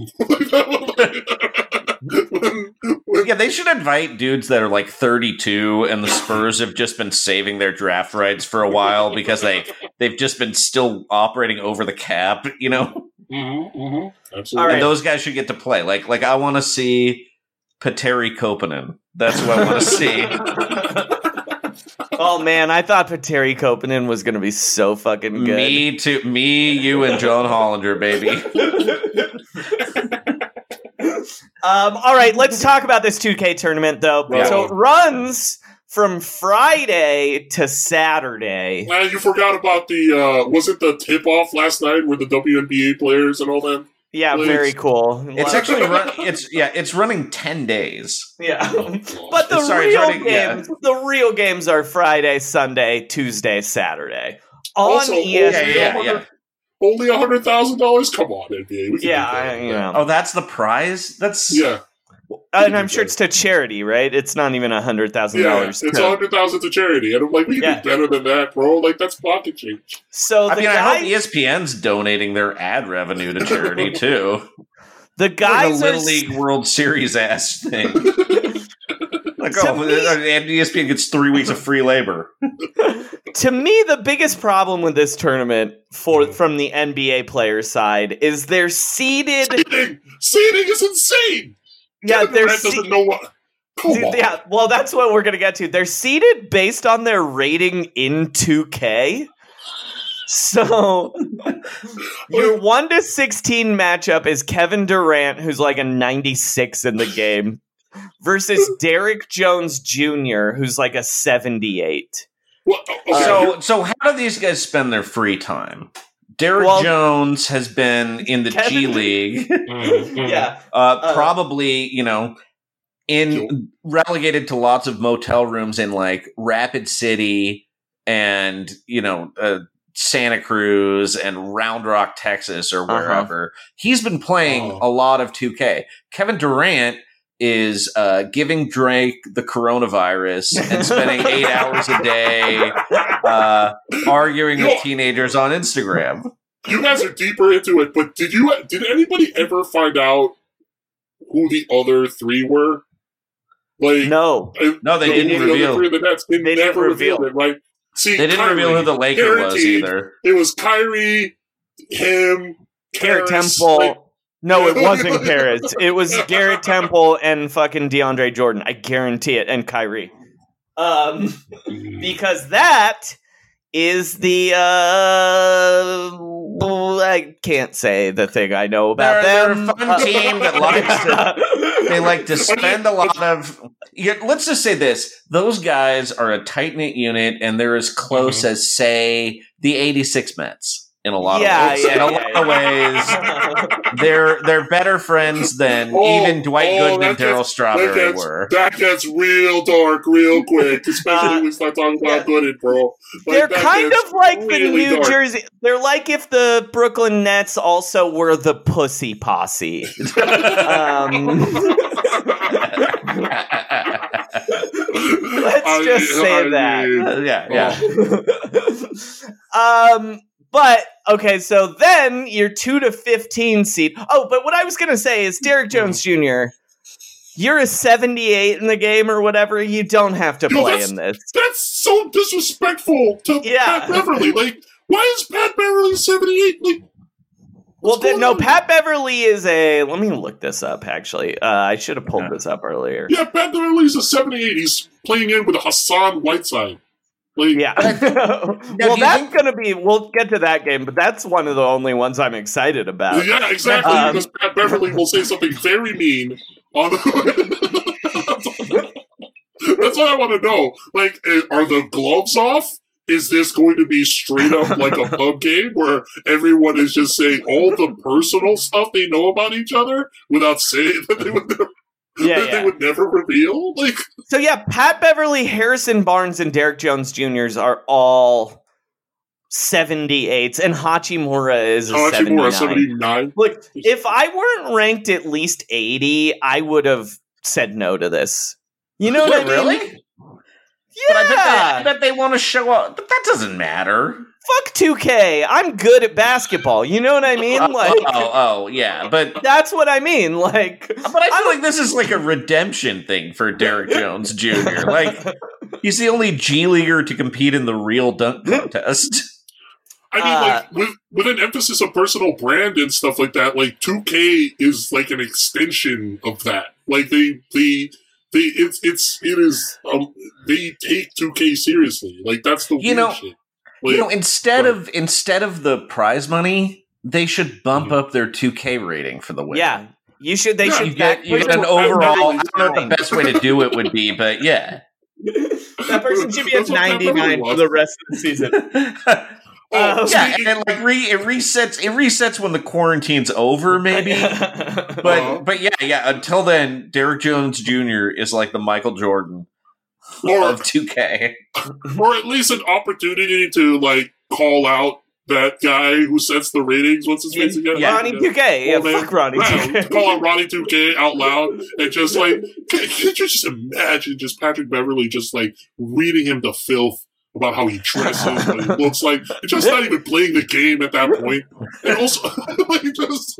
when, when, Yeah, they should invite dudes that are like thirty-two, and the Spurs have just been saving their draft rights for a while because they they've just been still operating over the cap, you know. Mm-hmm, mm-hmm. Absolutely. All right. And those guys should get to play. Like, like I want to see Petteri Koponen. That's what I want to see. Oh man, I thought Petteri Koponen was going to be so fucking good. Me too. Me, you, and John Hollander, baby. Um, all right, let's talk about this two K tournament, though. Yeah. So it runs from Friday to Saturday. Now you forgot about the, uh, was it the tip-off last night with the W N B A players and all that? Yeah, Please. very cool. It's actually run, it's yeah, it's running ten days. yeah, but the Sorry, it's real running- yeah. games, the real games are Friday, Sunday, Tuesday, Saturday on Also, E S Yeah, P N. yeah, yeah. Only a hundred thousand dollars. Come on, N B A. We can Yeah, do that. I, you know, Oh, that's the prize. That's yeah, and I'm sure it's to charity, right? It's not even a hundred thousand yeah. dollars. It's a hundred thousand to charity, and I'm like, we can Yeah. do better than that, bro. Like that's pocket change. So I the mean, I guys, hope E S P N's donating their ad revenue to charity too. the guys Like a are Little League World Series ass thing. Like, To oh, me- and E S P N gets three weeks of free labor. To me, the biggest problem with this tournament for from the N B A player side is they're seeded. Seeding, seeding is insane. Yeah, Kevin they're Durant se- doesn't know what. Come on. yeah. Well, that's what we're gonna get to. They're seeded based on their rating in two K. So your one to sixteen matchup is Kevin Durant, who's like a ninety-six in the game, versus Derek Jones Junior, who's like a seventy-eight. Well, okay, So, so how do these guys spend their free time? Derek Well- Jones has been in the G Kevin- League, Mhm. Yeah. uh, Uh, probably, you know, in relegated to lots of motel rooms in like Rapid City and, you know, uh, Santa Cruz and Round Rock, Texas, or Uh-huh. wherever. He's been playing Oh. a lot of two K. Kevin Durant is uh, giving Drake the coronavirus and spending eight hours a day uh, arguing with teenagers on Instagram. You guys are deeper into it, but did you? Did anybody ever find out who the other three were? Like, No. uh, No, they the- didn't the other reveal. three of the Nets. They, They didn't never revealed reveal. it, right? See, They didn't Kyrie, reveal who the Laker was guaranteed either. It was Kyrie, him, Garrett Harris, Temple. like- No, it wasn't Paris. It was Garrett Temple and fucking DeAndre Jordan. I guarantee it. And Kyrie. Um, because that is the uh, I can't say the thing I know about They're- them. they're a fun team that likes to- They like to spend a lot of. Yeah, let's just say this: those guys are a tight knit unit, and they're as close Mm-hmm. as, say, the eighty-six Mets. In a lot Yeah, of ways, yeah, in a yeah, lot yeah. of ways, they're they're better friends than Oh, even Dwight oh, Gooden that and Daryl gets- Strawberry that gets, were. That gets real dark real quick, especially Uh, when we start talking about Gooden, bro. Like, They're that kind gets of like the really New dark. Jersey. They're like if the Brooklyn Nets also were the Pussy Posse. um, Let's I just mean- say I that. mean, yeah, yeah. um, but okay, so then your two to fifteen seed. Oh, but what I was gonna say is Derek Jones Junior You're a seventy-eight in the game or whatever. You don't have to Yo, play that's- in this. That's so disrespectful to Yeah. Pat Beverly. Like, why is Pat Beverly seventy-eight? Like, Well, then, no, Pat Beverly is a. Let me look this up. Actually, uh, I should have pulled yeah. this up earlier. Yeah, Pat Beverly's a seventy-eight. He's playing in with Hassan Whiteside. Like, yeah. Well, that's think- gonna be. We'll get to that game, but that's one of the only ones I'm excited about. Yeah, exactly. Um, because Pat Beverly will say something very mean on the. That's what I want to know. Like, are the gloves off? Is this going to be straight up like a pub game where everyone is just saying all the personal stuff they know about each other without saying that they would never, yeah, that yeah. they would never reveal? Like, so yeah, Pat Beverly, Harrison Barnes, and Derek Jones Juniors are all seventy-eights, and Hachimura is a Hachimura seventy-nine. seventy-nine. Look, if I weren't ranked at least eighty, I would have said no to this. You know what, what I mean? Really? Yeah. But I bet they, I bet they want to show up. But that doesn't matter. Fuck two K. I'm good at basketball. You know what I mean? Like, oh, oh, oh, yeah. But that's what I mean. Like, but I feel I'm, like this is like a redemption thing for Derek Jones Junior Like, he's the only G Leaguer to compete in the real dunk contest. I mean, uh, like, with, with an emphasis on personal brand and stuff like that, like, two K is like an extension of that. Like, they, they, they it's, it's, it is, um, they take two K seriously. Like, that's the you weird know, shit. Like, you know, instead right. of, instead of the prize money, they should bump mm-hmm. up their two K rating for the win. Yeah. You should, they yeah, should you get, you get an overall, I don't know what the best way to do it would be, but yeah. That person should be at ninety-nine for the rest of the season. Oh, uh, yeah, and like re, it resets. It resets when the quarantine's over, maybe. but uh-huh. but yeah, yeah. Until then, Derek Jones Junior is like the Michael Jordan or, of two K, or at least an opportunity to like call out that guy who sets the ratings. What's his face again? Yeah, Ronnie two K. Yeah, fuck Ronnie two K. Call out Ronnie two K out loud and just like, can, can you just imagine just Patrick Beverly just like reading him to filth about how he dresses, what he looks like, and just not even playing the game at that point. And also, like, just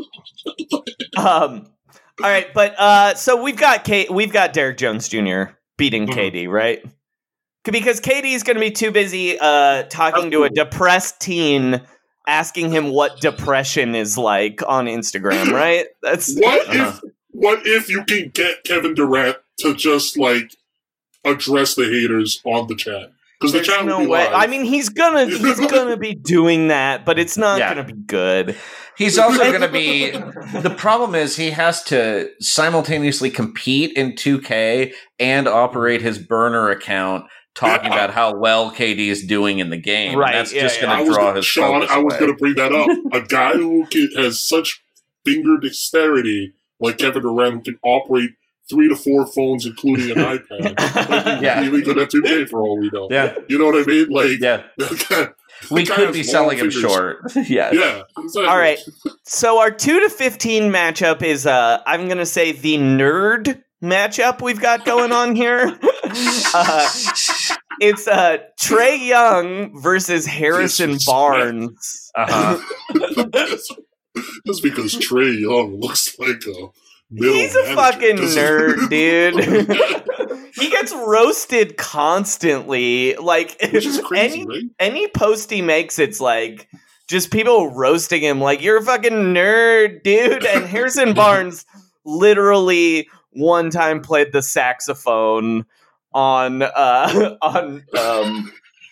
um, all right, but uh, so we've got K- we've got Derek Jones Junior beating mm-hmm. K D, right? Because K D is going to be too busy uh, talking to a depressed teen, asking him what depression is like on Instagram, right? That's what uh-huh. if what if you can get Kevin Durant to just like address the haters on the chat? Because the chat no will be way. live. I mean, he's gonna he's gonna be doing that, but it's not yeah. gonna be good. He's also gonna be. The problem is he has to simultaneously compete in two K and operate his burner account, talking yeah. about how well K D is doing in the game. Right? That's yeah, just yeah. gonna draw gonna, his Sean, focus I was away. going to bring that up. A guy who can, has such finger dexterity, like Kevin Durant, who can operate three to four phones, including an iPad. Like, yeah. Really good at two K for all we know. Yeah. You know what I mean? Like, yeah. Guy, we could be selling him short. yeah. Yeah. Exactly. All right. So our two to fifteen matchup is, uh, I'm going to say, the nerd matchup we've got going on here. uh, it's uh, Trae Young versus Harrison Barnes. Uh-huh. Just because Trae Young looks like a He's a fucking nerd, dude. He gets roasted constantly. Like, crazy, any right? any post he makes, it's like just people roasting him. Like, you're a fucking nerd, dude. And Harrison Barnes literally one time played the saxophone on uh on um.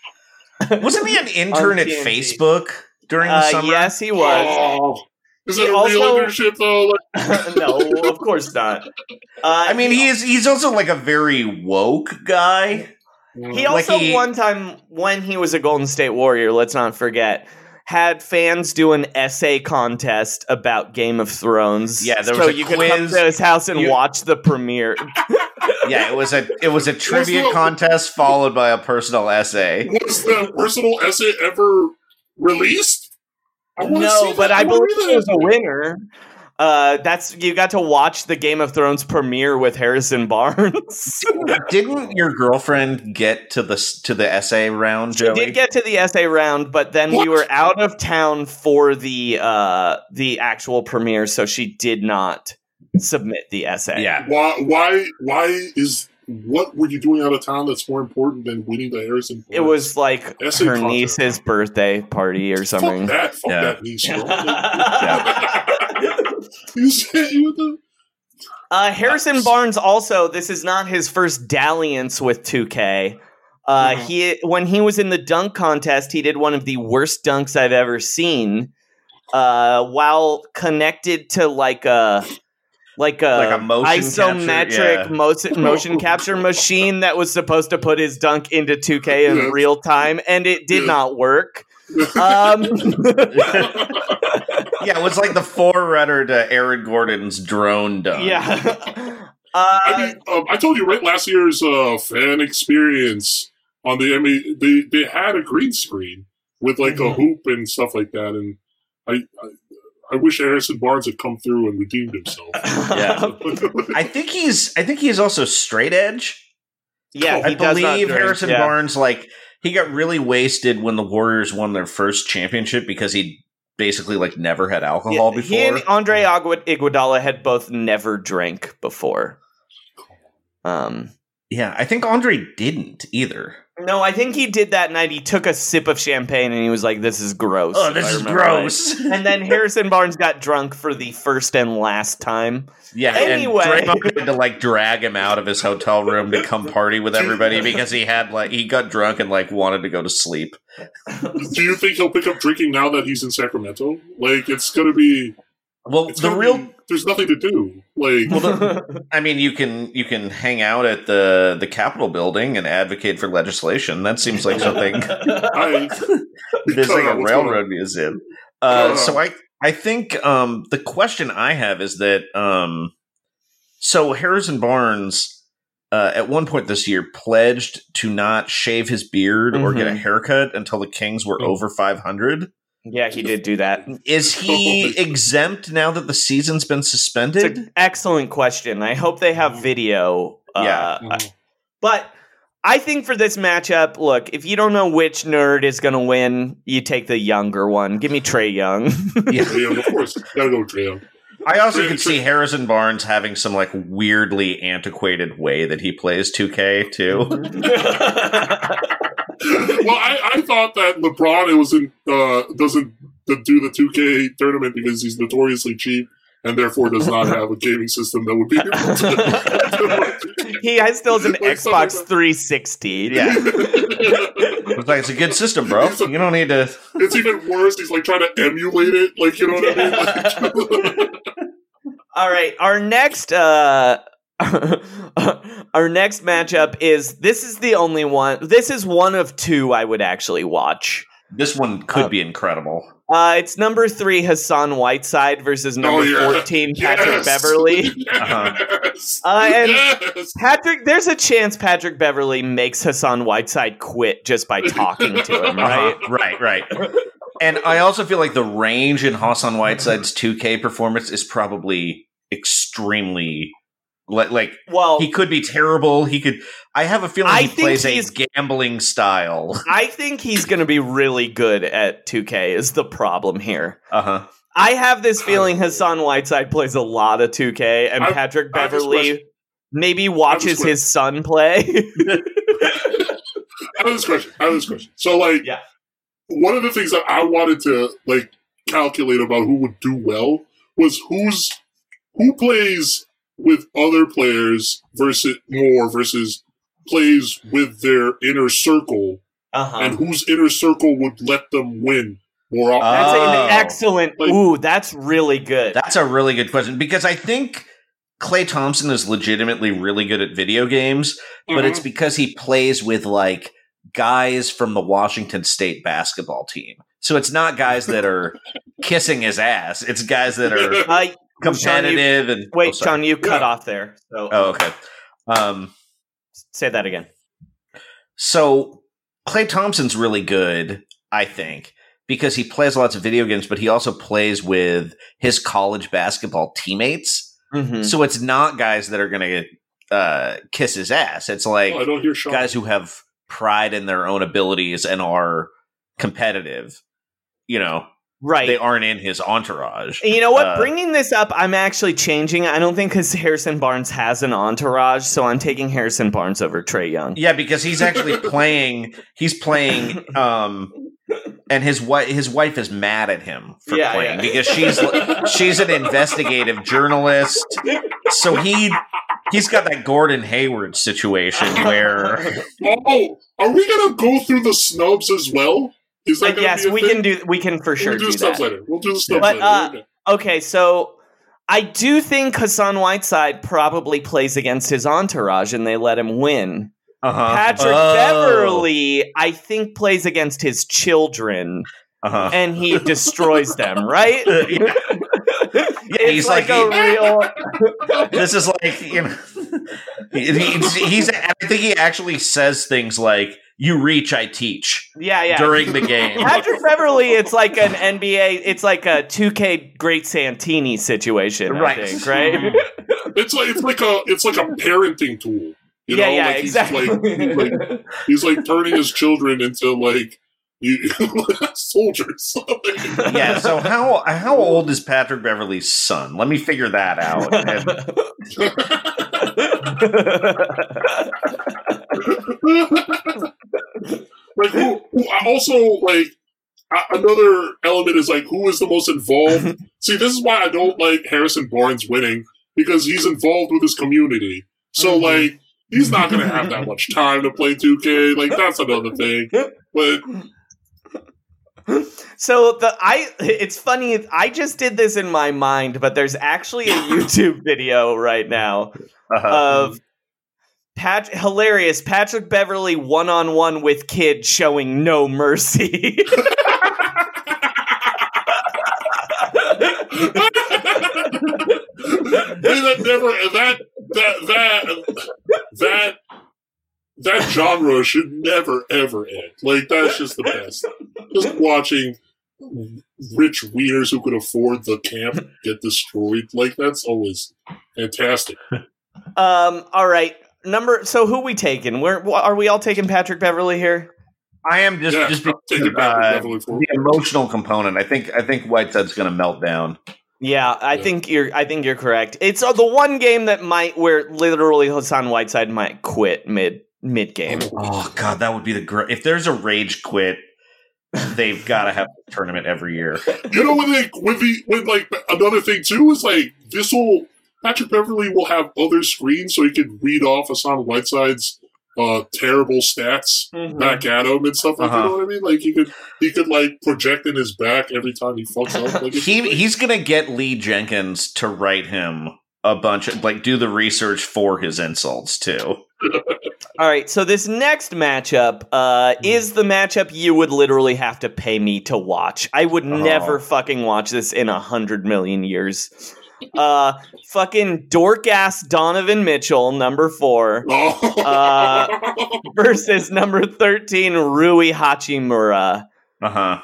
Wasn't he an intern at Facebook during the uh, summer? Yes, he was. Oh. Is He it a also- real internship though? Like- No, of course not. Uh, I mean, he is. He's also like a very woke guy. He also Like he- one time when he was a Golden State Warrior, let's not forget, had fans do an essay contest about Game of Thrones. Yeah, there was so a you quiz. could come to his house and You- watch the premiere. Yeah, it was a it was a trivia no- contest followed by a personal essay. Was the personal essay ever released? I wanna see No, that. but I wanna believe read it was that. a winner. Uh, that's you got to watch the Game of Thrones premiere with Harrison Barnes. Didn't your girlfriend get to the to the essay round, She Joey? did get to the essay round, but then What? we were out of town for the uh, the actual premiere, so she did not submit the essay. Yeah. Why? Why? Why is what were you doing out of town that's more important than winning the Harrison Barnes? It was like Essay her contest. niece's birthday party or something. Fuck that. Fuck Yeah. that niece. Bro. You said you with the... Uh, Harrison Barnes also, this is not his first dalliance with two K. Uh, Mhm. he when he was in the dunk contest, he did one of the worst dunks I've ever seen. Uh, while connected to like a like a, Like a motion isometric capture, yeah. motion, motion capture machine that was supposed to put his dunk into two K in Yeah. real time, and it did Yeah. not work. Um, Yeah, it was like the forerunner to Aaron Gordon's drone dunk. yeah. I Uh, mean, um, I told you, right, last year's uh, fan experience on the, I mean, they, they had a green screen with like a Mhm. hoop and stuff like that, and I, I I wish Harrison Barnes had come through and redeemed himself. Yeah. I think he's I think he's also straight edge. yeah, I he does not believe drink, Harrison yeah. Barnes, like, he got really wasted when the Warriors won their first championship because he basically like never had alcohol Yeah, before. He and Andre Agua- Iguodala had both never drank before. Um, Yeah, I think Andre didn't either. no, I think he did that night. He took a sip of champagne and he was like, "This is gross." Oh, if this I is remember gross. right. And then Harrison Barnes got drunk for the first and last time. Yeah, Anyway. and Draymond had to like drag him out of his hotel room to come party with everybody because he had like he got drunk and like wanted to go to sleep. Do you think he'll pick up drinking now that he's in Sacramento? Like, it's going to be... Well, It's the gonna real be- there's nothing to do. Like, well, the, I mean, you can you can hang out at the the Capitol building and advocate for legislation. That seems like something. I, There's like a What's going railroad on? museum. Uh, Uh. so I I think um, the question I have is that um, so Harrison Barnes uh, at one point this year pledged to not shave his beard or get a Mhm. haircut until the Kings were Oh. over five hundred. Yeah, he did do that. Is he exempt now that the season's been It's suspended? an excellent question. I hope they have video. Yeah. Uh, but I think for this matchup, look, if you don't know which nerd is going to win, you take the younger one. Give me Trae Young. Yeah. yeah, of course. Gotta go with Trae Young. I also Trae- could see Trae- Harrison Barnes having some like weirdly antiquated way that he plays two K too. Well, I, I thought that LeBron it wasn't uh, doesn't do the two K tournament because he's notoriously cheap and therefore does not have a gaming system that would be able to. He has still has an Like something Xbox like- three sixty. Yeah. It's like it's a good system, bro. You don't need to. It's even worse. He's like trying to emulate it. Like, you know what I mean? Like, All right, our next uh our next matchup is this is the only one. This is one of two I would actually watch. This one could Uh, be incredible. Uh, it's number three Hassan Whiteside versus number Oh, yeah. fourteen Patrick yes. Beverly. Yes. Uh, and yes. Patrick, there's a chance Patrick Beverly makes Hassan Whiteside quit just by talking to him, right? Uh-huh. Right, right. And I also feel like the range in Hassan Whiteside's two K performance is probably extremely like, like Well, he could be terrible. He could. I have a feeling I he think plays a he's- gambling style. I think he's going to be really good at two K is the problem here. Uh huh. I have this feeling Hassan Whiteside plays a lot of two K, and I- Patrick I have this Beverly question. maybe watches question. his son play. I have this question. I have this question. So, like, Yeah. one of the things that I wanted to like calculate about who would do well was who's who plays with other players versus more versus plays with their inner circle, Uh-huh. and whose inner circle would let them win more often. That's Oh. an excellent. Like- Ooh, that's really good. That's a really good question because I think Klay Thompson is legitimately really good at video games, but Mhm. it's because he plays with like guys from the Washington State basketball team. So it's not guys that are kissing his ass. It's guys that are Uh, competitive and wait, oh, sorry. Sean, you cut Yeah. off there. So Oh, okay. Um, say that again. so Klay Thompson's really good, I think, because he plays lots of video games, but he also plays with his college basketball teammates. Mm-hmm. So it's not guys that are going to uh, kiss his ass. It's like Oh, I don't hear Sean. guys who have pride in their own abilities and are competitive. You know, Right. they aren't in his entourage. You know what? Uh, Bringing this up, I'm actually changing. I don't think because Harrison Barnes has an entourage, so I'm taking Harrison Barnes over Trae Young. Yeah, because he's actually playing. He's playing, um, and his wife. His wife is mad at him for Yeah, playing yeah. because she's she's an investigative journalist. So he he's got that Gordon Hayward situation where. Oh, are we gonna go through the snubs as well? Is that Uh, gonna yes, be a we thing? can do. We can for sure We'll do do the snubs that. later. We'll do the snubs But, later. uh, Okay. Okay, so I do think Hassan Whiteside probably plays against his entourage, and they let him win. Uh-huh. Patrick Oh. Beverly, I think, plays against his children, Uh-huh. and he destroys them. Right? Yeah. It's he's like, like, a real. This is like, you know, he- he's, he's. I think he actually says things like, "You reach, I teach." Yeah, yeah. During the game. Patrick Beverly, it's like an N B A, it's like a two K Great Santini situation, Right. I think, right? It's like it's like a it's like a parenting tool. You yeah, know, yeah, like exactly. he's like, he's like he's like turning his children into like you, soldiers. Yeah. So how how old is Patrick Beverly's son? Let me figure that out. And- Like who, who also like a- another element is like who is the most involved. See, this is why I don't like Harrison Barnes winning because he's involved with his community. So like he's not going to have that much time to play two K. Like that's another thing. But So the I it's funny, I just did this in my mind, but there's actually a YouTube video right now uh-huh. of Pat hilarious Patrick Beverly one on one with kid showing no mercy. that never that that that that that genre should never ever end. Like that's just the best. Just watching rich wieners who could afford the camp get destroyed. Like that's always fantastic. um. All right. Number. So who we taking? Where are we all taking Patrick Beverly here? I am just Yeah, just I'm because taking uh, Patrick Beverly for the emotional component. I think I think Whiteside's going to melt down. Yeah, I Yeah. think you're. I think you're correct. It's uh, the one game that might where literally Hassan Whiteside might quit mid mid game. Oh God, that would be the great. If there's a rage quit, they've got to have a tournament every year. You know when they when the when like another thing too is like this will Patrick Beverly will have other screens so he could read off Hassan Whiteside's uh, terrible stats Mhm. back at him and stuff. Like, Uh-huh. You know what I mean? Like he could he could like project in his back every time he fucks up. Like it's He great. he's going to get Lee Jenkins to write him a bunch of like do the research for his insults too. All right, so this next matchup uh, is the matchup you would literally have to pay me to watch. I would Oh. never fucking watch this in a hundred million years. Uh, fucking dork ass Donovan Mitchell, number four, Oh. uh, versus number thirteen Rui Hachimura. Uh huh.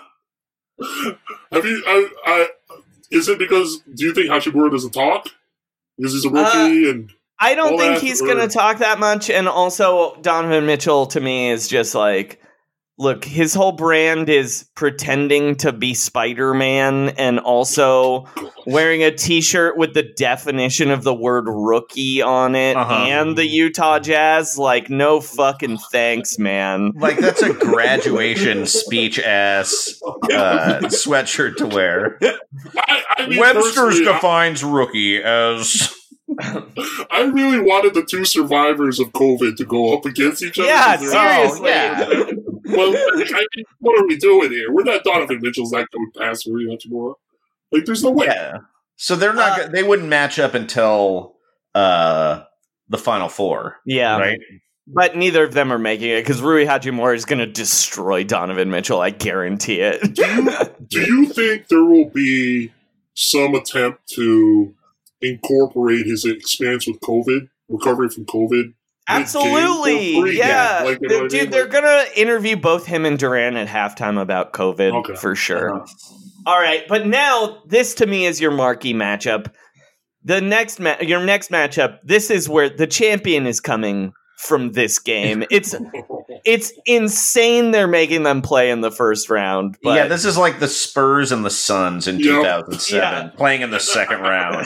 Have you? I, I, is it because do you think Hachimura doesn't talk because he's a rookie and I don't All think that, he's or- going to talk that much. And also, Donovan Mitchell to me is just like, look, his whole brand is pretending to be Spider-Man and also wearing a t-shirt with the definition of the word rookie on it Uh-huh. and the Utah Jazz. Like, no fucking thanks, man. Like that's a graduation speech ass uh, sweatshirt to wear. I, I mean, Webster's personally, I- defines rookie as. I really wanted the two survivors of COVID to go up against each other. Yeah, 'cause they're- seriously. yeah. Well, I mean, what are we doing here? We're not Donovan Mitchell's not going past Rui Hachimura. Like, there's no way. Yeah. So they're not. Uh, go- they wouldn't match up until uh, the final four, Yeah. right? But neither of them are making it because Rui Hachimura is going to destroy Donovan Mitchell. I guarantee it. Do you think there will be some attempt to incorporate his experience with COVID, recovery from COVID? Absolutely, mid-game for free? yeah. Like, you know They're- what I dude, mean? they're Like- gonna interview both him and Durant at halftime about COVID Okay. for sure. Uh-huh. All right, but now this to me is your marquee matchup. The next ma- your next matchup. This is where the champion is coming from this game. It's it's insane they're making them play in the first round. But yeah, this is like the Spurs and the Suns in Yep. two thousand seven, Yeah. playing in the second round.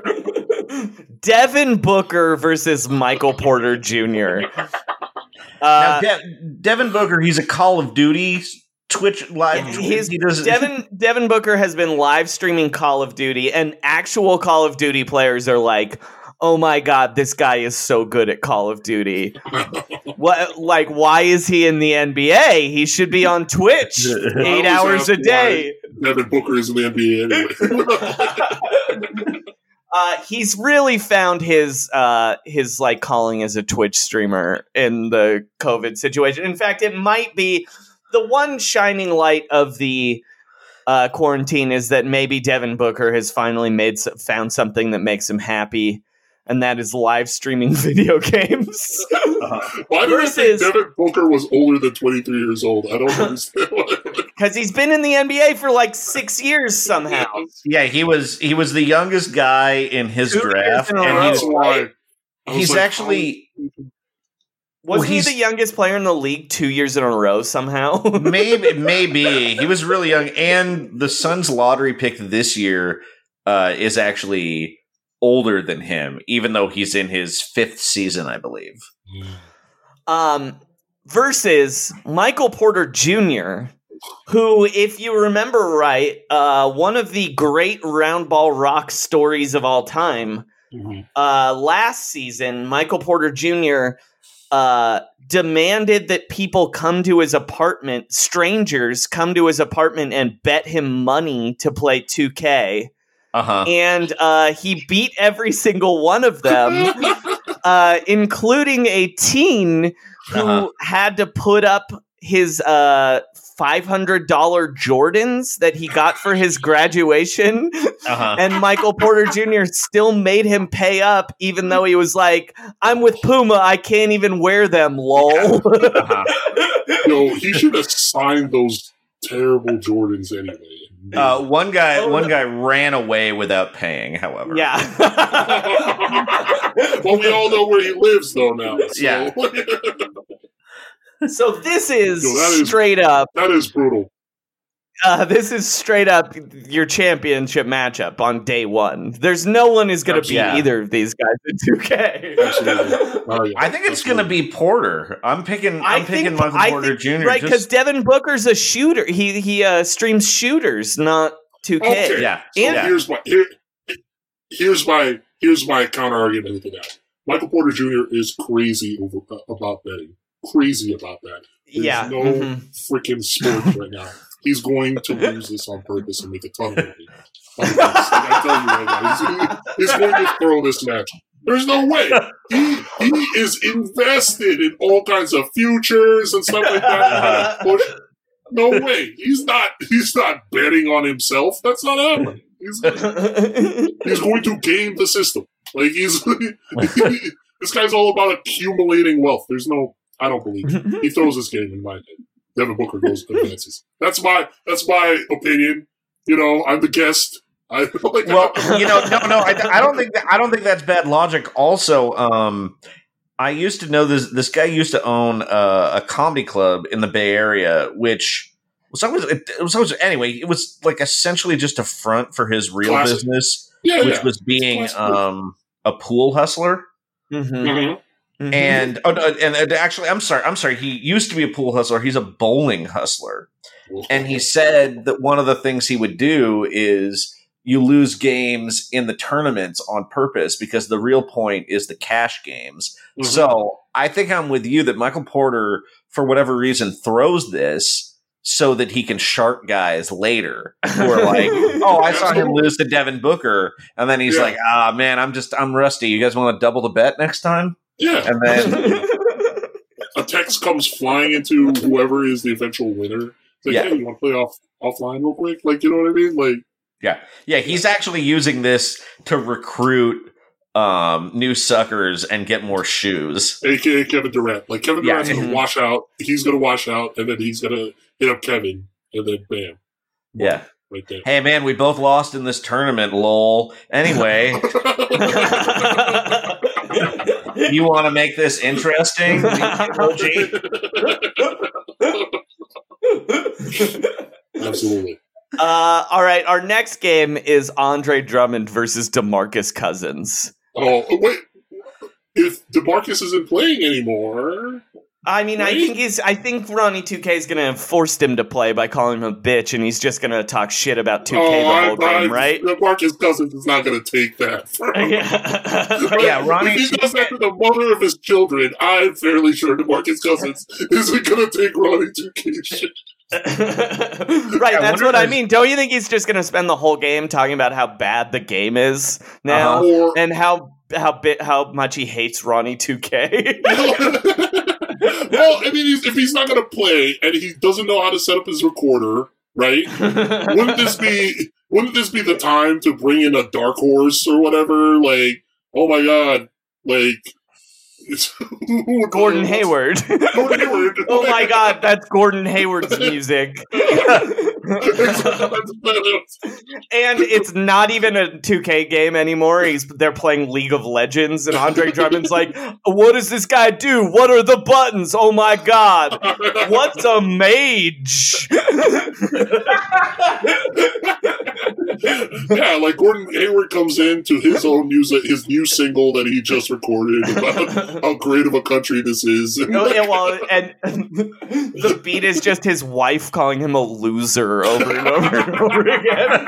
Devin Booker versus Michael Porter Junior Now, Uh, De- Devin Booker, he's a Call of Duty Twitch live. He's, he does Devin Devin Booker has been live streaming Call of Duty, and actual Call of Duty players are like, "Oh my god, this guy is so good at Call of Duty. What? Like, why is he in the N B A? He should be on Twitch eight I always hours a ask day." why Devin Booker is in the N B A anyway. Uh, he's really found his uh, his like calling as a Twitch streamer in the COVID situation. In fact, it might be the one shining light of the uh, quarantine is that maybe Devin Booker has finally made found something that makes him happy, and that is live streaming video games. Uh-huh. Why do I Versus- think Devin Booker was older than twenty-three years old? I don't understand. Because he's been in the N B A for like six years somehow. Yeah, he was he was the youngest guy in his Two years draft, in a and row. That's he's, why. I was he's like, actually Was Well, he he's- the youngest player in the league two years in a row somehow? maybe maybe he was really young, and the Suns lottery pick this year uh, is actually older than him, even though he's in his fifth season, I believe. Um, versus Michael Porter Junior, who, if you remember right, uh, one of the great round ball rock stories of all time. Mhm. Uh, last season, Michael Porter Junior uh, demanded that people come to his apartment, strangers come to his apartment and bet him money to play two K. Uh huh. And uh, he beat every single one of them, uh, including a teen who Uh-huh. had to put up his uh, five hundred dollars Jordans that he got for his graduation. Uh huh. And Michael Porter Junior still made him pay up, even though he was like, I'm with Puma, I can't even wear them, lol. Uh-huh. Yo, he should have signed those terrible Jordans anyway. Uh, one guy, one guy ran away without paying. However, Yeah. Well, we all know where he lives, though, now. So. Yeah. So this is, Yo, that is- straight up. That is brutal. Uh, this is straight up your championship matchup on day one. There's no one who's going to beat Yeah. either of these guys in two K. Absolutely. Oh, yeah. I think it's going to be Porter. I'm picking. I'm picking Michael I Porter think- Junior Right, because just- Devin Booker's a shooter. He he uh, streams shooters, not two K. Okay. yeah, So And- yeah. here's my here, here's my here's my counter argument to that. Michael Porter Junior is crazy over, uh, about betting. Crazy about that. There's Yeah, no mhm. freaking sports right now. He's going to lose this on purpose and make a ton of money. On purpose. Like, I tell you right now, he's, he's going to throw this match. There's no way. He he is invested in all kinds of futures and stuff like that. Push. No way. He's not. He's not betting on himself. That's not happening. He's he's going to game the system. Like he's this guy's all about accumulating wealth. There's no. I don't believe it. He throws this game in my head. Devin Booker goes advances. That's my that's my opinion. You know, I'm the guest. I like, Well, you know, no, no, I, I don't think that, I don't think that's bad logic. Also, um, I used to know this. This guy used to own uh, a comedy club in the Bay Area, which was always it, it was always anyway. It was like essentially just a front for his real Classic. business, yeah, which yeah. was being Classic. um, a pool hustler. Mhm. Mhm. Mhm. And oh, no, and, and actually, I'm sorry, I'm sorry. He used to be a pool hustler. He's a bowling hustler. And he said that one of the things he would do is you lose games in the tournaments on purpose because the real point is the cash games. Mhm. So I think I'm with you that Michael Porter, for whatever reason, throws this so that he can shark guys later who are like, oh, I saw him lose to Devin Booker. And then he's Yeah. like, ah, man, I'm just, I'm rusty. You guys want to double the bet next time? Yeah. And then, A text comes flying into whoever is the eventual winner. It's like, Yeah. hey, you want to play off offline real quick? Like, you know what I mean? Like, yeah, yeah, he's actually using this to recruit um, new suckers and get more shoes. A K A Kevin Durant. Like, Kevin Yeah. Durant's going Mhm. to wash out. He's going to wash out, and then he's going to hit up Kevin, and then bam. Yeah. right there. Hey, man, we both lost in this tournament, lol. Anyway. You want to make this interesting? Absolutely. Uh, all right, our next game is Andre Drummond versus DeMarcus Cousins. Oh, wait. If DeMarcus isn't playing anymore... I mean, right? I think he's. I think Ronnie two K is going to have forced him to play by calling him a bitch, and he's just going to talk shit about two K oh, the whole I, game, I, right? DeMarcus Cousins is not going to take that. yeah, yeah, Ronnie. If he does that to the mother of his children, I'm fairly sure DeMarcus Cousins isn't going to take Ronnie two K shit. Right, yeah, that's what I mean. Don't you think he's just going to spend the whole game talking about how bad the game is now, uh-huh. or, and how how bit how much he hates Ronnie two K? Well, I mean, he's, if he's not going to play and he doesn't know how to set up his recorder, right? wouldn't this be wouldn't this be the time to bring in a dark horse or whatever? Like, oh my god, like it's Gordon Hayward. Gordon Hayward. Oh my god, that's Gordon Hayward's music. And it's not even a two K game anymore. He's they're playing League of Legends, and Andre Drummond's like, "What does this guy do? What are the buttons? Oh my god, what's a mage?" Yeah, like Gordon Hayward comes into his own music, his new single that he just recorded about how great of a country this is. Oh, yeah, well, and the beat is just his wife calling him a loser over and over and over again.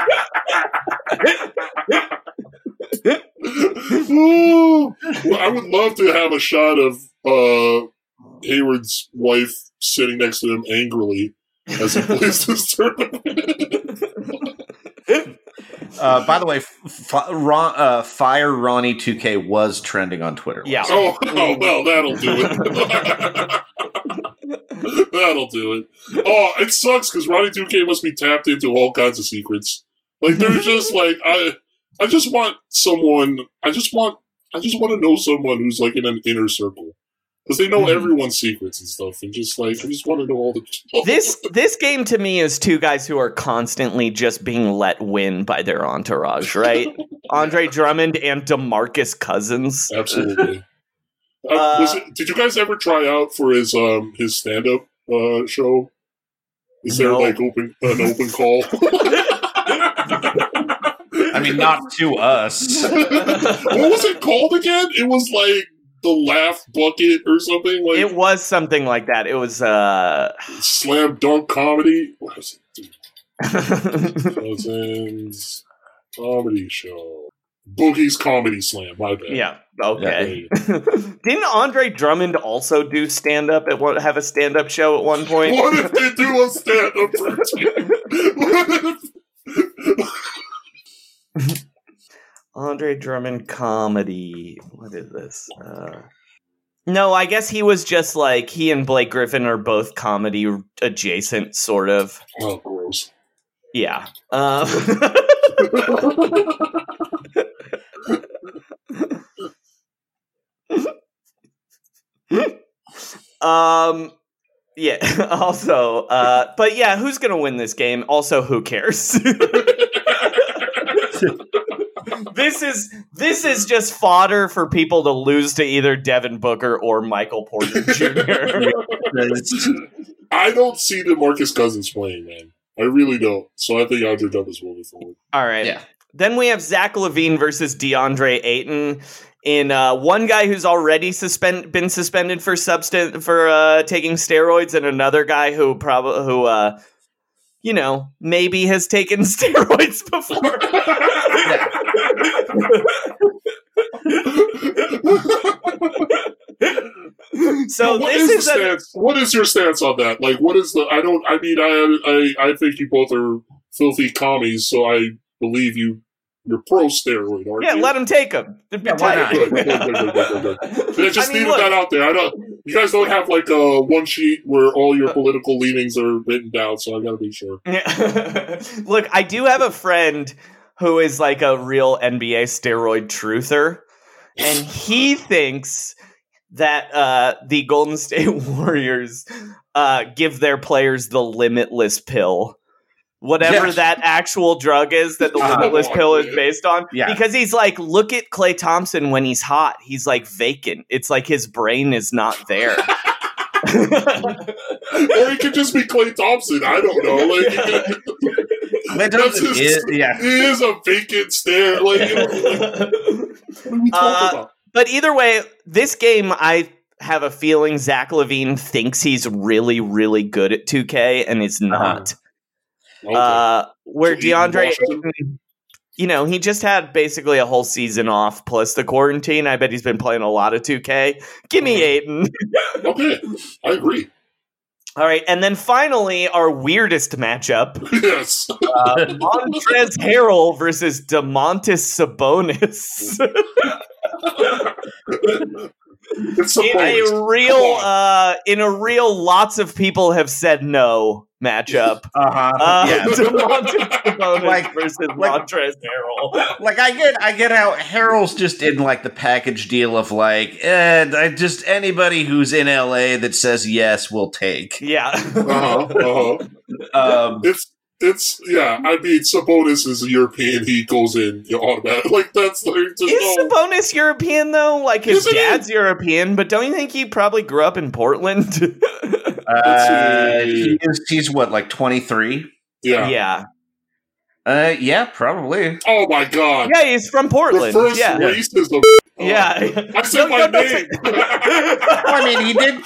Ooh, well, I would love to have a shot of uh, Hayward's wife sitting next to him angrily as he plays this tournament. Uh, by the way, f- Ron, uh, Fire Ronnie two K was trending on Twitter. Yeah. Oh, oh well, that'll do it. That'll do it. Oh, it sucks because Ronnie two K must be tapped into all kinds of secrets. Like they're just like I, I just want someone. I just want. I just want to know someone who's like in an inner circle. Because they know mm-hmm. everyone's secrets and stuff, and just like I just want to know all the. this this game to me is two guys who are constantly just being let win by their entourage, right? Andre Drummond and DeMarcus Cousins. Absolutely. Uh, uh, was it, did you guys ever try out for his um his stand up uh, show? Is there no. like open an open call? I mean, not to us. What was it called again? It was like. The Laugh Bucket or something like it was something like that. It was uh Slam Dunk Comedy. What is it? Cousins Comedy Show. Boogie's Comedy Slam. My bad. Yeah. Okay. Yeah. Didn't Andre Drummond also do stand up at one? Have a stand up show at one point? What if they do a stand up? Andre Drummond comedy. What is this? Uh, no, I guess he was just like he and Blake Griffin are both comedy adjacent, sort of. Oh, gross. Yeah. Um, um. Yeah. Also, uh, but yeah, who's gonna win this game? Also, who cares? This is this is just fodder for people to lose to either Devin Booker or Michael Porter Junior I don't see DeMarcus Cousins playing, man. I really don't. So I think Andre Drummond is moving forward. All right. Yeah. Then we have Zach LaVine versus DeAndre Ayton in uh, one guy who's already suspend been suspended for substan- for uh, taking steroids, and another guy who probably who. Uh, You know, maybe has taken steroids before. So what this is, is the a, stance? What is your stance on that? Like, what is the? I don't. I mean, I, I, I think you both are filthy commies. So I believe you. You're pro steroid, aren't yeah, you? let him take them. Yeah, why not? Good, good, good, good, good, good. I just I mean, needed look, that out there. I don't. You guys don't have like a one sheet where all your political leanings are written down, so I got to be sure. Yeah. Look, I do have a friend who is like a real N B A steroid truther, and he thinks that uh, the Golden State Warriors uh, give their players the limitless pill. Whatever Yes. that actual drug is that the Uh-huh. limitless pill is based on. Yeah. Because he's like, look at Klay Thompson when he's hot. He's like vacant. It's like his brain is not there. Or he could just be Klay Thompson. I don't know. Like, Klay that's Thompson his- is, yeah. he is a vacant stare. Like, you know, like, what are we talking Uh, about? But either way, this game, I have a feeling Zach LaVine thinks he's really, really good at two K and is not. Okay. Uh, where So he DeAndre, Washington? you know, he just had basically a whole season off plus the quarantine. I bet he's been playing a lot of two K. Give me Aiden. Okay, I agree. All right, and then finally, our weirdest matchup: Yes. uh, Montrezl Harrell versus Domantas Sabonis. It's in Sabonis. a real, Come on. uh, in a real, lots of people have said no matchup. Uh-huh. Uh, yeah. Domantas Sabonis Like- versus like- Montrezl Harrell. Like I get, I get how Harold's just in like the package deal of like, eh, I just anybody who's in L A that says yes will take. Yeah. Uh-huh, uh-huh. Um, It's it's yeah. I mean, Sabonis is a European. He goes in you automatic. Like that's like just Is no. Sabonis European though? Like his Yes, it dad's European, but don't you think he probably grew up in Portland? uh, he is, he's what, like twenty-three? Yeah. yeah. Uh, yeah, probably. Oh my god. Yeah, he's from Portland. Reverse Yeah. racism. Oh. Yeah. I said No, my no, no, name. I mean, he did.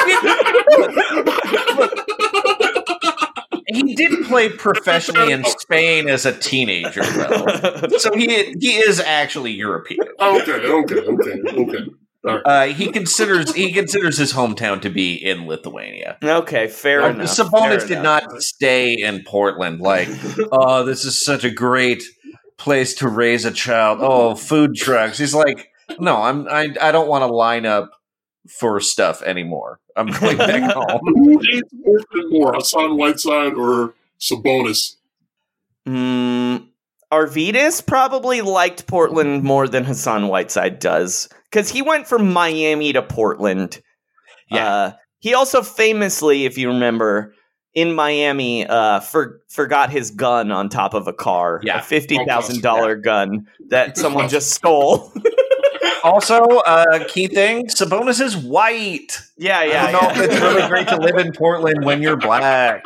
He did. He did play professionally in Spain as a teenager, though. So he he is actually European. Okay, okay, okay, okay. Uh, he considers he considers his hometown to be in Lithuania. Okay, fair Uh, enough. Sabonis fair did enough. not stay in Portland. Like, oh, this is such a great place to raise a child. Oh, food trucks. He's like, no, I'm I I don't want to line up for stuff anymore. I'm going back home. Who hates Portland more, Hassan Whiteside or Sabonis? Mm, Arvidas probably liked Portland more than Hassan Whiteside does because he went from Miami to Portland. Yeah. Uh, he also famously, if you remember, in Miami, uh, for, forgot his gun on top of a car. Yeah. A fifty thousand dollars gun that someone just stole. Also, uh, key thing: Sabonis is white. yeah, yeah. I don't know yeah. if it's really great to live in Portland when you're black.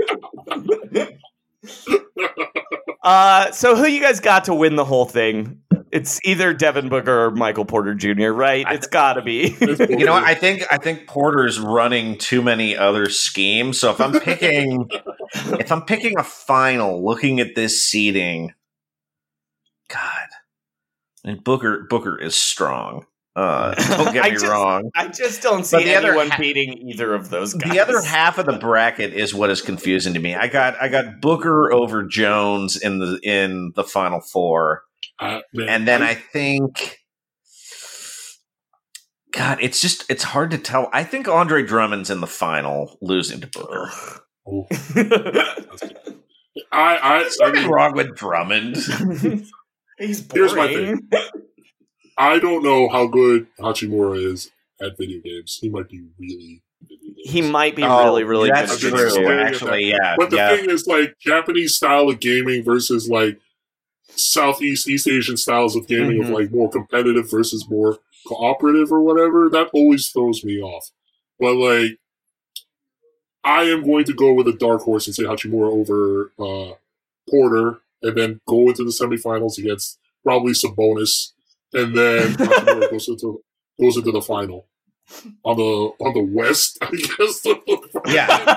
Uh, so who you guys got to win the whole thing? It's either Devin Booker or Michael Porter Junior, right? It's got to be. You know, I think I think Porter's running too many other schemes. So if I'm picking, if I'm picking a final, looking at this seeding, God, and Booker Booker is strong. Uh, don't get I me just- wrong. I just don't see But the other anyone ha- beating either of those guys. The other half of the bracket is what is confusing to me. I got I got Booker over Jones in the in the final four, Uh, man, and then I think, God, it's just it's hard to tell. I think Andre Drummond's in the final, losing to Booker. I, I, There's I nothing mean, wrong with Drummond. He's boring. Here's my thing. I don't know how good Hachimura is at video games. He might be really. Video games. He might be Oh, really, really that's good. good. true. Yeah. Actually, yeah, But the yeah. thing is, like, Japanese style of gaming versus, like, Southeast, East Asian styles of gaming Mhm. of, like, more competitive versus more cooperative or whatever, that always throws me off. But, like, I am going to go with a dark horse and say Hachimura over uh, Porter, and then go into the semifinals against probably Sabonis, and then Hachimura goes into goes into the final on the on the West, I guess. Yeah.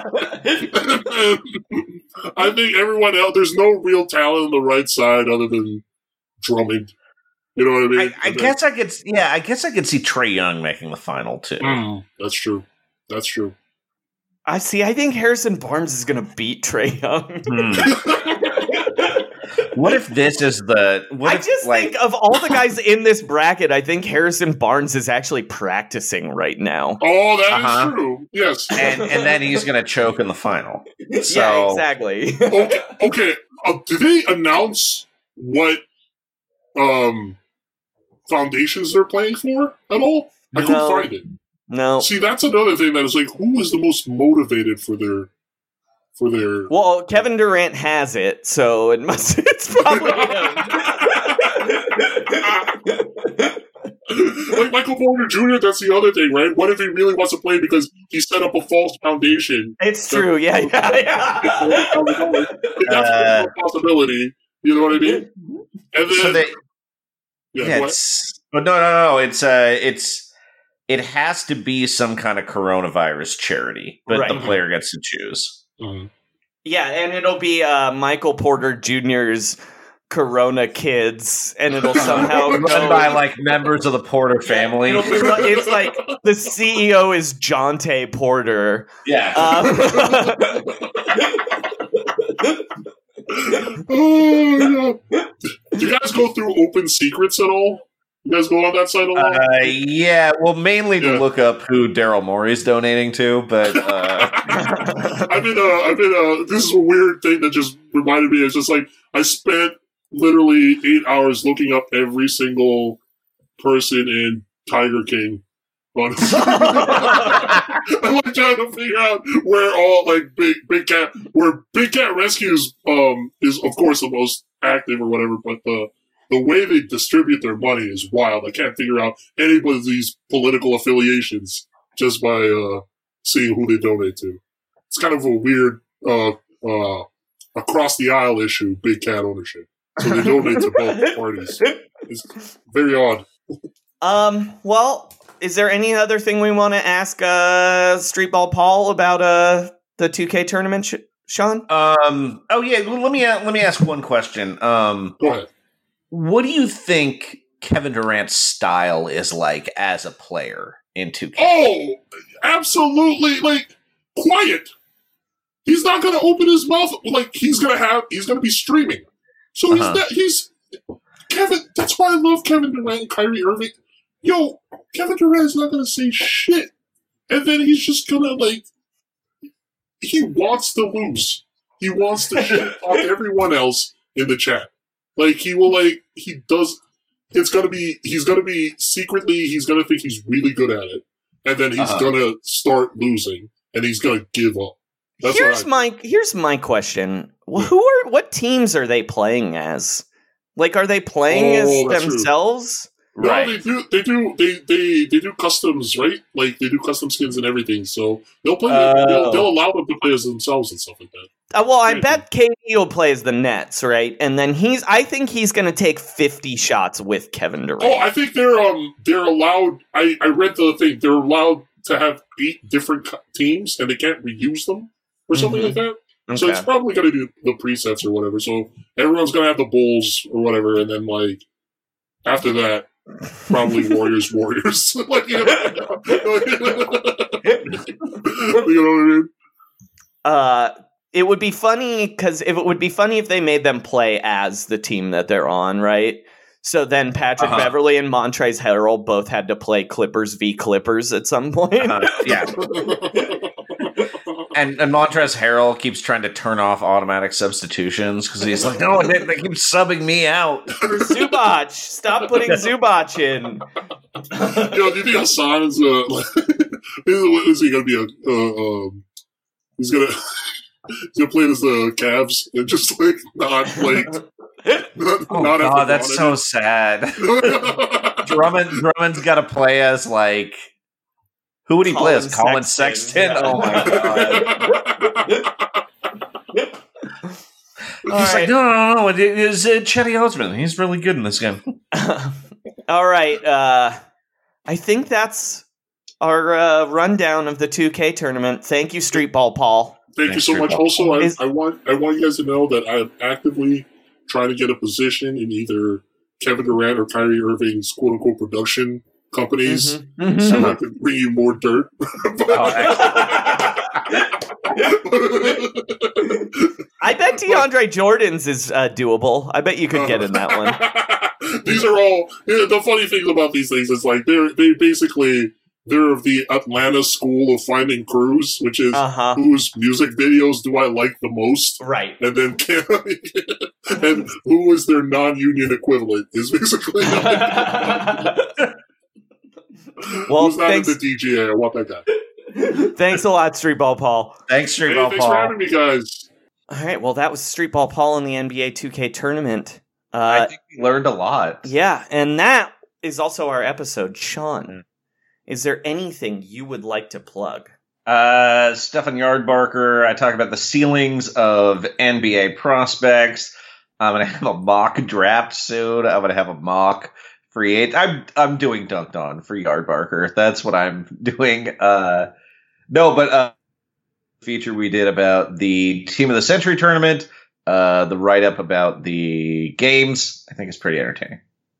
I think everyone else. There's no real talent on the right side other than Drummond. You know what I mean? I, I And then- guess I could. Yeah, I guess I could see Trey Young making the final too. Mm, that's true. That's true. I see. I think Harrison Barnes is going to beat Trey Young. Hmm. What if this is the? What I if, just like, think of all the guys in this bracket, I think Harrison Barnes is actually practicing right now. Oh, that is Uh-huh. true. Yes. and and then he's going to choke in the final. So yeah, exactly. okay. Okay. Uh, did they announce what um foundations they're playing for at all? I couldn't No. find it. No. See, that's another thing that is like, who is the most motivated for their for their. Well, Kevin Durant has it, so it must. It's probably him. Like Michael Porter Junior, that's the other thing, right? What if he really wants to play because he set up a false foundation? It's true, yeah, yeah, yeah. That's uh, a possibility. You know what I mean? And then, so they, yeah, yeah it's, but no, no, no. It's uh, it's it has to be some kind of coronavirus charity, but right. the player gets to choose. Mm-hmm. Yeah, and it'll be uh, Michael Porter Junior's Corona Kids, and it'll somehow run go by like members of the Porter family. It'll be like, it's like the C E O is Jonte Porter. Yeah. Um, oh, yeah. Do you guys go through Open Secrets at all? You guys go on that site a lot? Uh, yeah, well, mainly to yeah. look up who Daryl Morey's donating to, but uh... I've been, uh, I've been, uh, this is a weird thing that just reminded me. It's just like I spent literally eight hours looking up every single person in Tiger King. I'm like trying to figure out where all like big big cat where Big Cat Rescues um is of course the most active or whatever, but the the way they distribute their money is wild. I can't figure out any of these political affiliations just by uh seeing who they donate to. It's kind of a weird uh uh across the aisle issue, big cat ownership. So they donate to both parties. It's very odd. Um well Is there any other thing we want to ask uh, Streetball Paul about uh, the two K tournament, sh- Sean? Um. Oh yeah. Well, let me uh, let me ask one question. Um. Go ahead. What do you think Kevin Durant's style is like as a player in two K? Oh, absolutely! Like quiet. He's not going to open his mouth. Like he's going to have. He's going to be streaming. So uh-huh. he's not. He's Kevin. That's why I love Kevin Durant and Kyrie Irving. Yo, Kevin Durant is not going to say shit. And then he's just going to, like, he wants to lose. He wants to shit talk everyone else in the chat. Like, he will, like, he does, it's going to be, he's going to be secretly, he's going to think he's really good at it. And then he's uh-huh. going to start losing. And he's going to give up. That's here's my, here's my question. Yeah. Who are, what teams are they playing as? Like, are they playing oh, as themselves? True. No, right. they do. They do. They, they they do customs, right? Like they do custom skins and everything. So they'll play. Oh. They'll, they'll allow them to play as themselves and stuff like that. Uh, well, I bet K D will play as the Nets, right? And then he's. I think he's going to take fifty shots with Kevin Durant. Oh, I think they're um they're allowed. I I read the thing. They're allowed to have eight different teams, and they can't reuse them or something mm-hmm. like that. Okay. So it's probably going to do the presets or whatever. So everyone's going to have the Bulls or whatever, and then like after that. Probably Warriors, Warriors. Like, you know, you know what I mean? Uh, it would be funny because if it would be funny if they made them play as the team that they're on, right? So then Patrick uh-huh. Beverly and Montrezl Harrell both had to play Clippers v Clippers at some point. Uh, yeah. And, and Montrezl Harrell keeps trying to turn off automatic substitutions because he's like, no, they, they keep subbing me out. Zubac, stop putting Zubac in. Yo, do you think Hassan is uh, like, is he gonna be a uh, um, he's gonna he's gonna play as the Cavs and just like not like not, oh not god, that's so sad. Drummond Drummond's got to play as like. Who would he Colin play as? Colin Sexton? Sexton? Yeah. Oh my god. He's right. like, no, no, no, it is uh, Chetty Osman. He's really good in this game. All right. Uh, I think that's our uh, rundown of the two K tournament. Thank you, Streetball Paul. Thank Thanks, you so much. Ball. Also, I, I want I want you guys to know that I am actively trying to get a position in either Kevin Durant or Kyrie Irving's quote-unquote production companies, mm-hmm. Mm-hmm. So I can bring you more dirt. Oh, I bet DeAndre Jordan's is uh, doable. I bet you could get in that one. These are all yeah, the funny thing about these things is like they're they basically they're of the Atlanta school of finding crews, which is uh-huh. whose music videos do I like the most, right? And then can I, and who is their non-union equivalent is basically. Well, who's not thanks. in the D G A? I want that guy. Thanks a lot, Streetball Paul. Thanks, Streetball Hey, Paul. thanks for having me, guys. All right, well, that was Streetball Paul in the N B A two K tournament. Uh, I think we learned a lot. Yeah, and that is also our episode. Sean, is there anything you would like to plug? Uh, Stefan Yardbarker. I talk about the ceilings of N B A prospects. I'm gonna have a mock draft soon. I'm gonna have a mock free agent. I'm I'm doing Dunked On for Yardbarker. That's what I'm doing. Uh, no, but uh, feature we did about the Team of the Century tournament. Uh, the write up about the games. I think is pretty entertaining.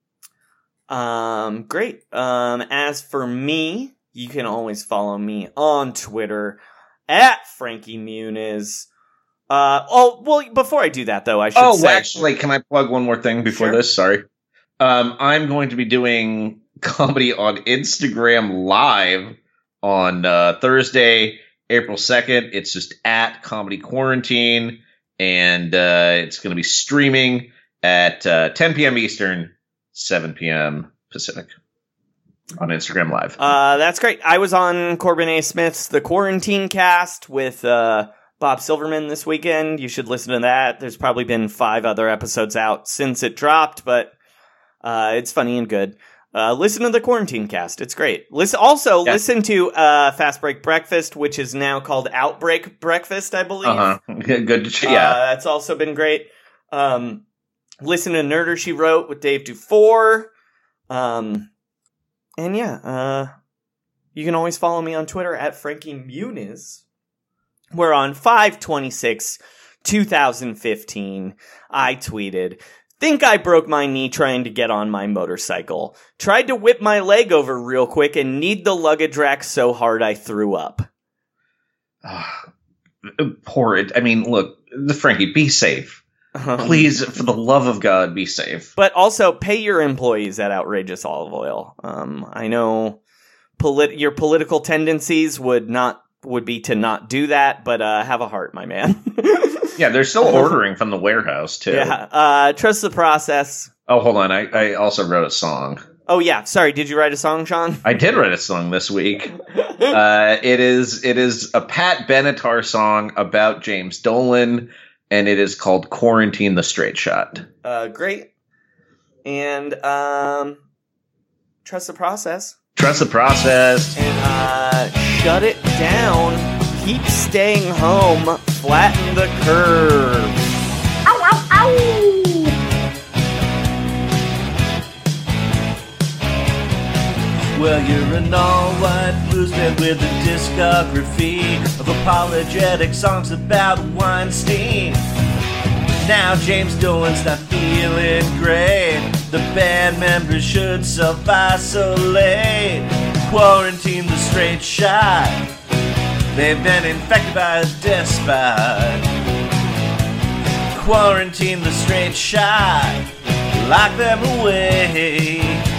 Um, great. Um, as for me, you can always follow me on Twitter at Frankie Muniz. Uh, oh, well, before I do that, though, I should oh, say... actually, can I plug one more thing before Sure. this? Sorry. Um, I'm going to be doing comedy on Instagram Live on uh, Thursday, April second. It's just at Comedy Quarantine, and uh, it's going to be streaming at uh, ten p.m. Eastern, seven p.m. Pacific on Instagram Live. Uh, that's great. I was on Corbin A. Smith's The Quarantine Cast with uh, Bob Silverman this weekend. You should listen to that. There's probably been five other episodes out since it dropped, but uh, it's funny and good. Uh, listen to The Quarantine Cast. It's great. Listen, also, Yeah. listen to uh, Fast Break Breakfast, which is now called Outbreak Breakfast, I believe. Uh-huh. Good. To, Uh, yeah. that's also been great. Um, listen to Nerder She Wrote with Dave Dufour. Um, and yeah, uh, you can always follow me on Twitter at Frankie Muniz. We're on five twenty-six twenty fifteen. I tweeted, think I broke my knee trying to get on my motorcycle. Tried to whip my leg over real quick and kneed the luggage rack so hard I threw up. Poor it. I mean, look, the Frankie, be safe. Please, for the love of God, be safe. But also pay your employees at Outrageous Olive Oil. Um, I know polit- your political tendencies would not would be to not do that, but uh, have a heart, my man. Yeah, they're still ordering from the warehouse, too. Yeah, uh, trust the process. Oh, hold on. I, I also wrote a song. Oh yeah, sorry. Did you write a song, Sean? I did write a song this week. uh, it is it is a Pat Benatar song about James Dolan, and it is called "Quarantine the Straight Shot." Uh, great. And um, trust the process. Trust the process. And uh, shut it down. Keep staying home. Flatten the curve. Ow, ow, ow! Well, you're an all-white blues band with a discography of apologetic songs about Weinstein. Now James Dolan's not feeling great. The band members should self-isolate. Quarantine the straight shot. They've been infected by a despot. Quarantine the straight shot. Lock them away.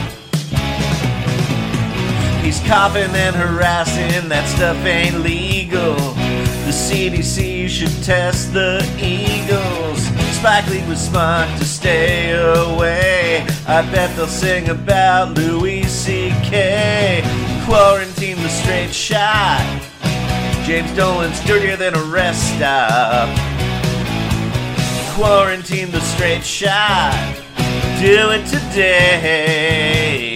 He's coughing and harassing, that stuff ain't legal. The C D C should test the Eagles. Spike Lee was smart to stay away. I bet they'll sing about Louis C K. Quarantine the straight shot. James Dolan's dirtier than a rest stop. Quarantine the straight shot. Do it today.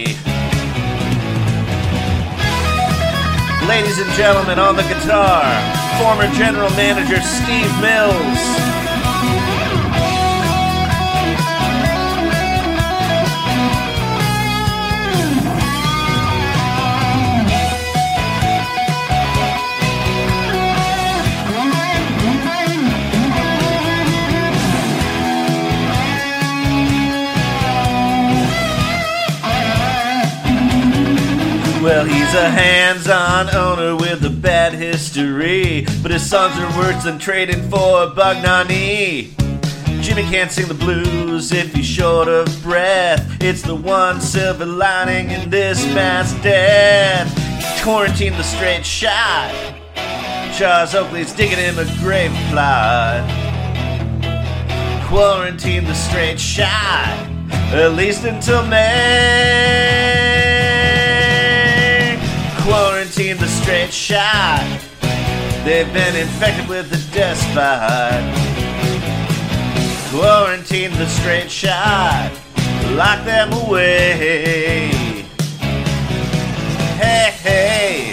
Ladies and gentlemen, on the guitar, former general manager Steve Mills. Well, he's a hands-on owner with a bad history, but his songs are worse than trading for Bugnani. Jimmy can't sing the blues if he's short of breath. It's the one silver lining in this mass death. Quarantine the straight shot. Charles Oakley's digging him a grave plot. Quarantine the straight shot, at least until May. Quarantine the straight shot. They've been infected with the despot. Quarantine the straight shot. Lock them away. Hey, hey.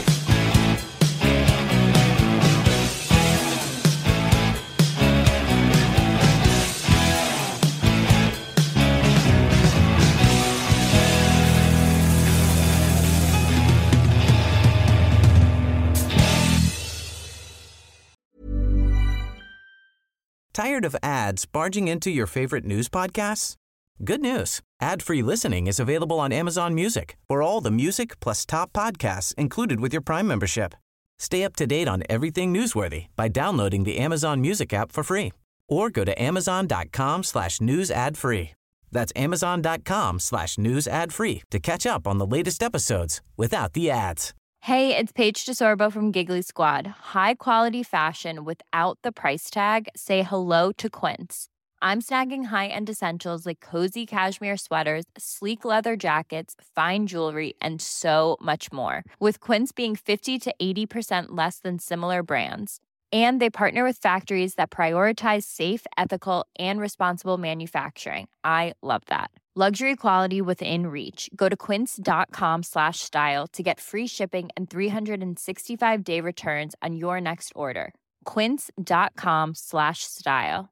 Tired of ads barging into your favorite news podcasts? Good news. Ad-free listening is available on Amazon Music for all the music plus top podcasts included with your Prime membership. Stay up to date on everything newsworthy by downloading the Amazon Music app for free or go to amazon.com slash news ad free. That's amazon.com slash news ad free to catch up on the latest episodes without the ads. Hey, it's Paige DeSorbo from Giggly Squad. High quality fashion without the price tag. Say hello to Quince. I'm snagging high-end essentials like cozy cashmere sweaters, sleek leather jackets, fine jewelry, and so much more. With Quince being fifty to eighty percent less than similar brands. And they partner with factories that prioritize safe, ethical, and responsible manufacturing. I love that. Luxury quality within reach. Go to quince.com slash style to get free shipping and three sixty-five day returns on your next order. Quince.com slash style.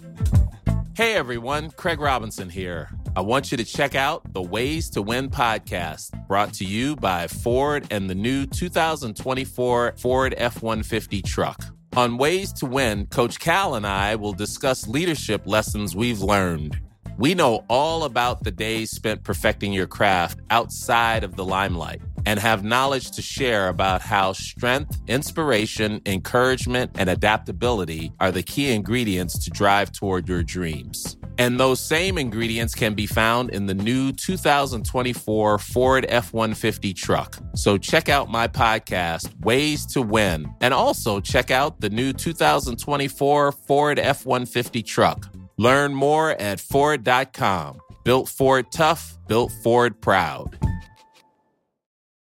Hey everyone, Craig Robinson here. I want you to check out the Ways to Win podcast, brought to you by Ford and the new two thousand twenty-four Ford F one fifty truck. On Ways to Win, Coach Cal and I will discuss leadership lessons we've learned. We know all about the days spent perfecting your craft outside of the limelight and have knowledge to share about how strength, inspiration, encouragement, and adaptability are the key ingredients to drive toward your dreams. And those same ingredients can be found in the new two thousand twenty-four Ford F one fifty truck. So check out my podcast, Ways to Win, and also check out the new two thousand twenty-four Ford F one fifty truck. Learn more at Ford dot com. Built Ford tough, built Ford proud.